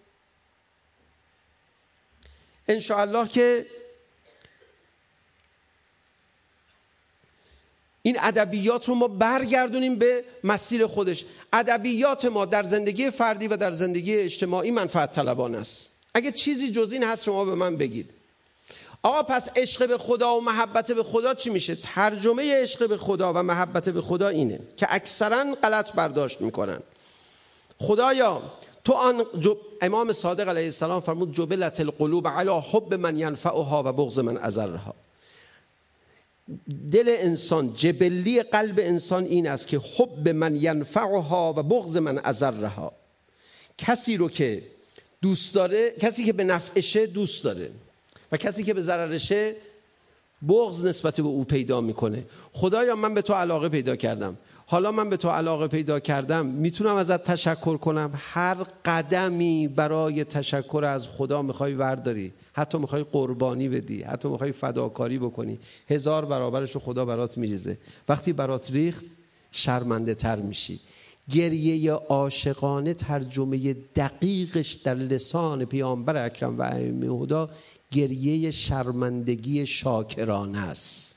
انشاءالله که این ادبیات رو ما برگردونیم به مسیر خودش. ادبیات ما در زندگی فردی و در زندگی اجتماعی منفعت طلبانه است. اگه چیزی جز این هست شما به من بگید. آقا پس عشق به خدا و محبت به خدا چی میشه؟ ترجمه عشق به خدا و محبت به خدا اینه که اکثرا غلط برداشت میکنن. خدایا تو آن جب... امام صادق علیه السلام فرمود جبلت القلوب علی حب من ینفعها و بغض من اضرها. دل انسان، جبلی قلب انسان این است که حب من ینفعها و بغض من اضرها. کسی رو که دوست داره، کسی که به نفعشه دوست داره و کسی که به ضررشه بغض نسبت به او پیدا میکنه. خدایا من به تو علاقه پیدا کردم، حالا من به تو علاقه پیدا کردم، میتونم ازت تشکر کنم؟ هر قدمی برای تشکر از خدا میخوای ورداری، حتی میخوای قربانی بدی، حتی میخوای فداکاری بکنی، هزار برابرش رو خدا برات میریزه. وقتی برات ریخت شرمنده تر میشی. گریه عاشقانه ترجمه دقیقش در لسان پیامبر اکرم و ائمه هدی گریه شرمندگی شاکرانه است.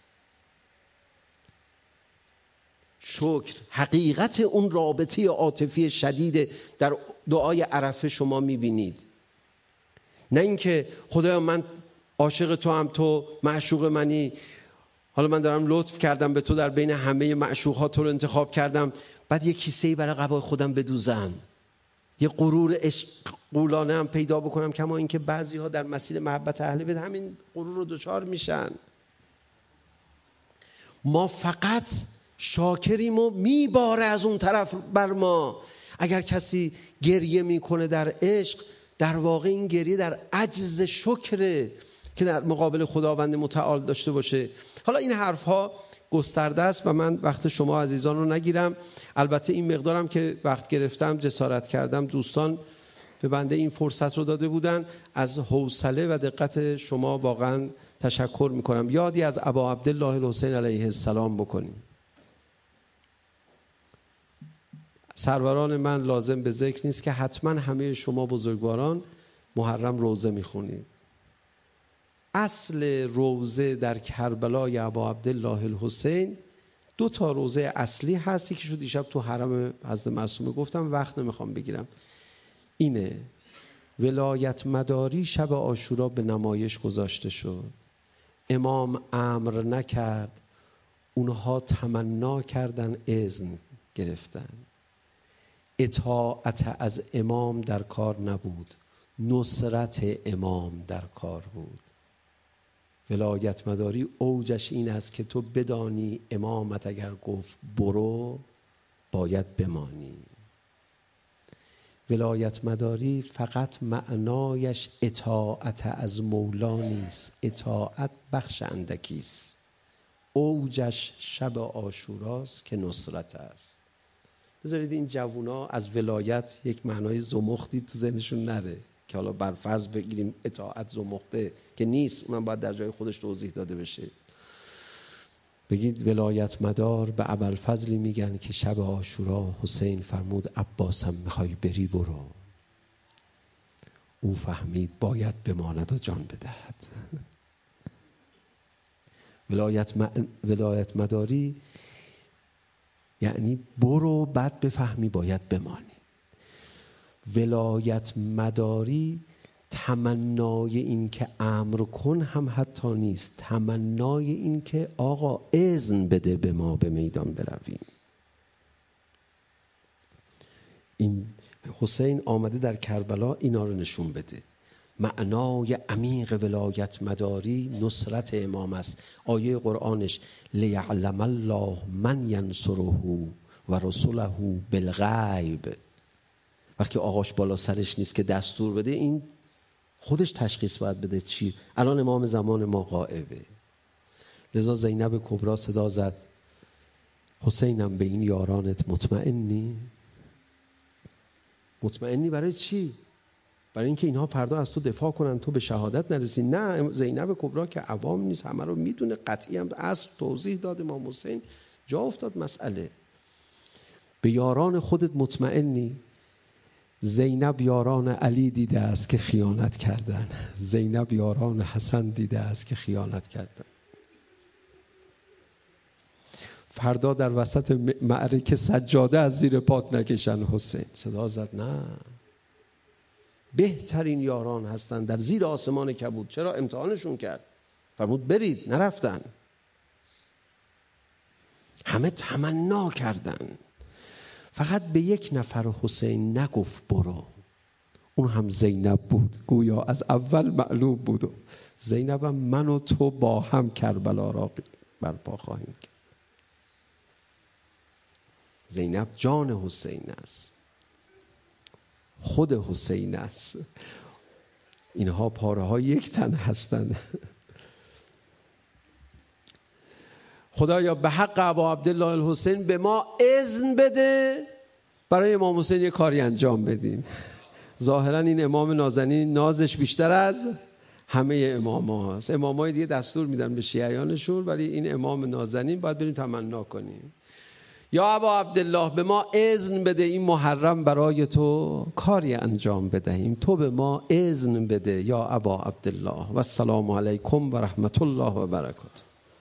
شکر حقیقت اون رابطه عاطفی شدید در دعای عرفه شما میبینید. نه اینکه خدایا من عاشق تو هم تو معشوق منی، حالا من دارم لطف کردم به تو، در بین همه معشوقات تو رو انتخاب کردم، بعد یه کیسه‌ای برای قبای خودم بدوزم، یه غرور عشق قولانه هم پیدا بکنم، کما اینکه بعضی ها در مسیر محبت اهل بیت همین غرور رو دچار میشن. ما فقط شاکریم و میباره از اون طرف بر ما. اگر کسی گریه میکنه در عشق، در واقع این گریه در عجز شکره که در مقابل خداوند متعال داشته باشه. حالا این حرفها گسترده است و من وقت شما عزیزان رو نگیرم. البته این مقدارم که وقت گرفتم جسارت کردم، دوستان به بنده این فرصت رو داده بودن. از حوصله و دقت شما واقعا تشکر میکنم. یادی از ابا عبدالله الحسین علیه السلام بکنیم. سروران من لازم به ذکر نیست که حتما همه شما بزرگواران محرم روزه میخونید. اصل روزه در کربلای ابا عبدالله الحسین دو تا روزه اصلی هست. یکیشو دیشب تو حرم حضرت معصومه گفتم، وقت نمیخوام بگیرم. اینه ولایت مداری شب عاشورا به نمایش گذاشته شد. امام امر نکرد، اونها تمنا کردن، اذن گرفتن. اطاعت از امام در کار نبود، نصرت امام در کار بود. ولایت مداری اوجش این است که تو بدانی امامت اگر گفت برو باید بمانی. ولایت مداری فقط معنایش اطاعت از مولا نیست، اطاعت بخش اندکی است. اوجش شب عاشوراست که نصرت است. بذارید این جوونا از ولایت یک معنای زمختی تو ذهنشون نره که حالا بر فرض بگیریم اطاعت زمخته که نیست، اونم باید در جای خودش توضیح داده بشه. بگید ولایت مدار به ابوالفضلی میگن که شب عاشورا حسین فرمود عباسم میخوای بری برو. او فهمید باید بماند و جان بدهد. ولایت, م... ولایت مداری یعنی برو بعد بفهمی باید بمانی. ولایت مداری تمنای این که امر کن هم حتی نیست، تمنای این که آقا اذن بده به ما به میدان برویم. این حسین آمده در کربلا اینا رو نشون بده. معنای عمیق ولایت مداری نصرت امام است. آیه قرآنش لیعلم الله من ینصره و رسوله بالغیب. وقتی آقاش بالا سرش نیست که دستور بده، این خودش تشخیص باید بده چی. الان امام زمان ما غائبه. لذا زینب کبرا صدا زد حسینم به این یارانت مطمئنی؟ مطمئنی برای چی؟ برای اینکه اینها فردا از تو دفاع کنن تو به شهادت نرسی؟ نه، زینب کبرا که عوام نیست، همه رو میدونه، قطعی هم اصل توضیح داد امام حسین، جا افتاد مسئله. به یاران خودت مطمئنی؟ زینب یاران علی دیده است که خیانت کردن، زینب یاران حسن دیده است که خیانت کردن. فردا در وسط معرکه سجاده از زیر پات نکشن. حسین صدا زد نه، بهترین یاران هستن در زیر آسمان کبود. چرا؟ امتحانشون کرد، فرمود برید، نرفتن. همه تمنا کردن، فقط به یک نفر حسین نگفت برو، اون هم زینب بود. گویا از اول معلوم بود زینبم من و تو با هم کربلا را برپا خواهیم کرد. زینب جان حسین است، خود حسین است. اینها پاره ها یک تن هستند. خدایا به حق ابا عبدالله الحسین به ما اذن بده برای امام حسین یه کاری انجام بدیم. ظاهرا این امام نازنین نازش بیشتر از همه امام ها هست. امام های دیگه دستور میدن به شیعیانشون، ولی این امام نازنین باید بریم تمنا کنیم. یا ابا عبدالله به ما اذن بده این محرم برای تو کاری انجام بدهیم، تو به ما اذن بده یا ابا عبدالله. و السلام علیکم و رحمت الله و برکاته.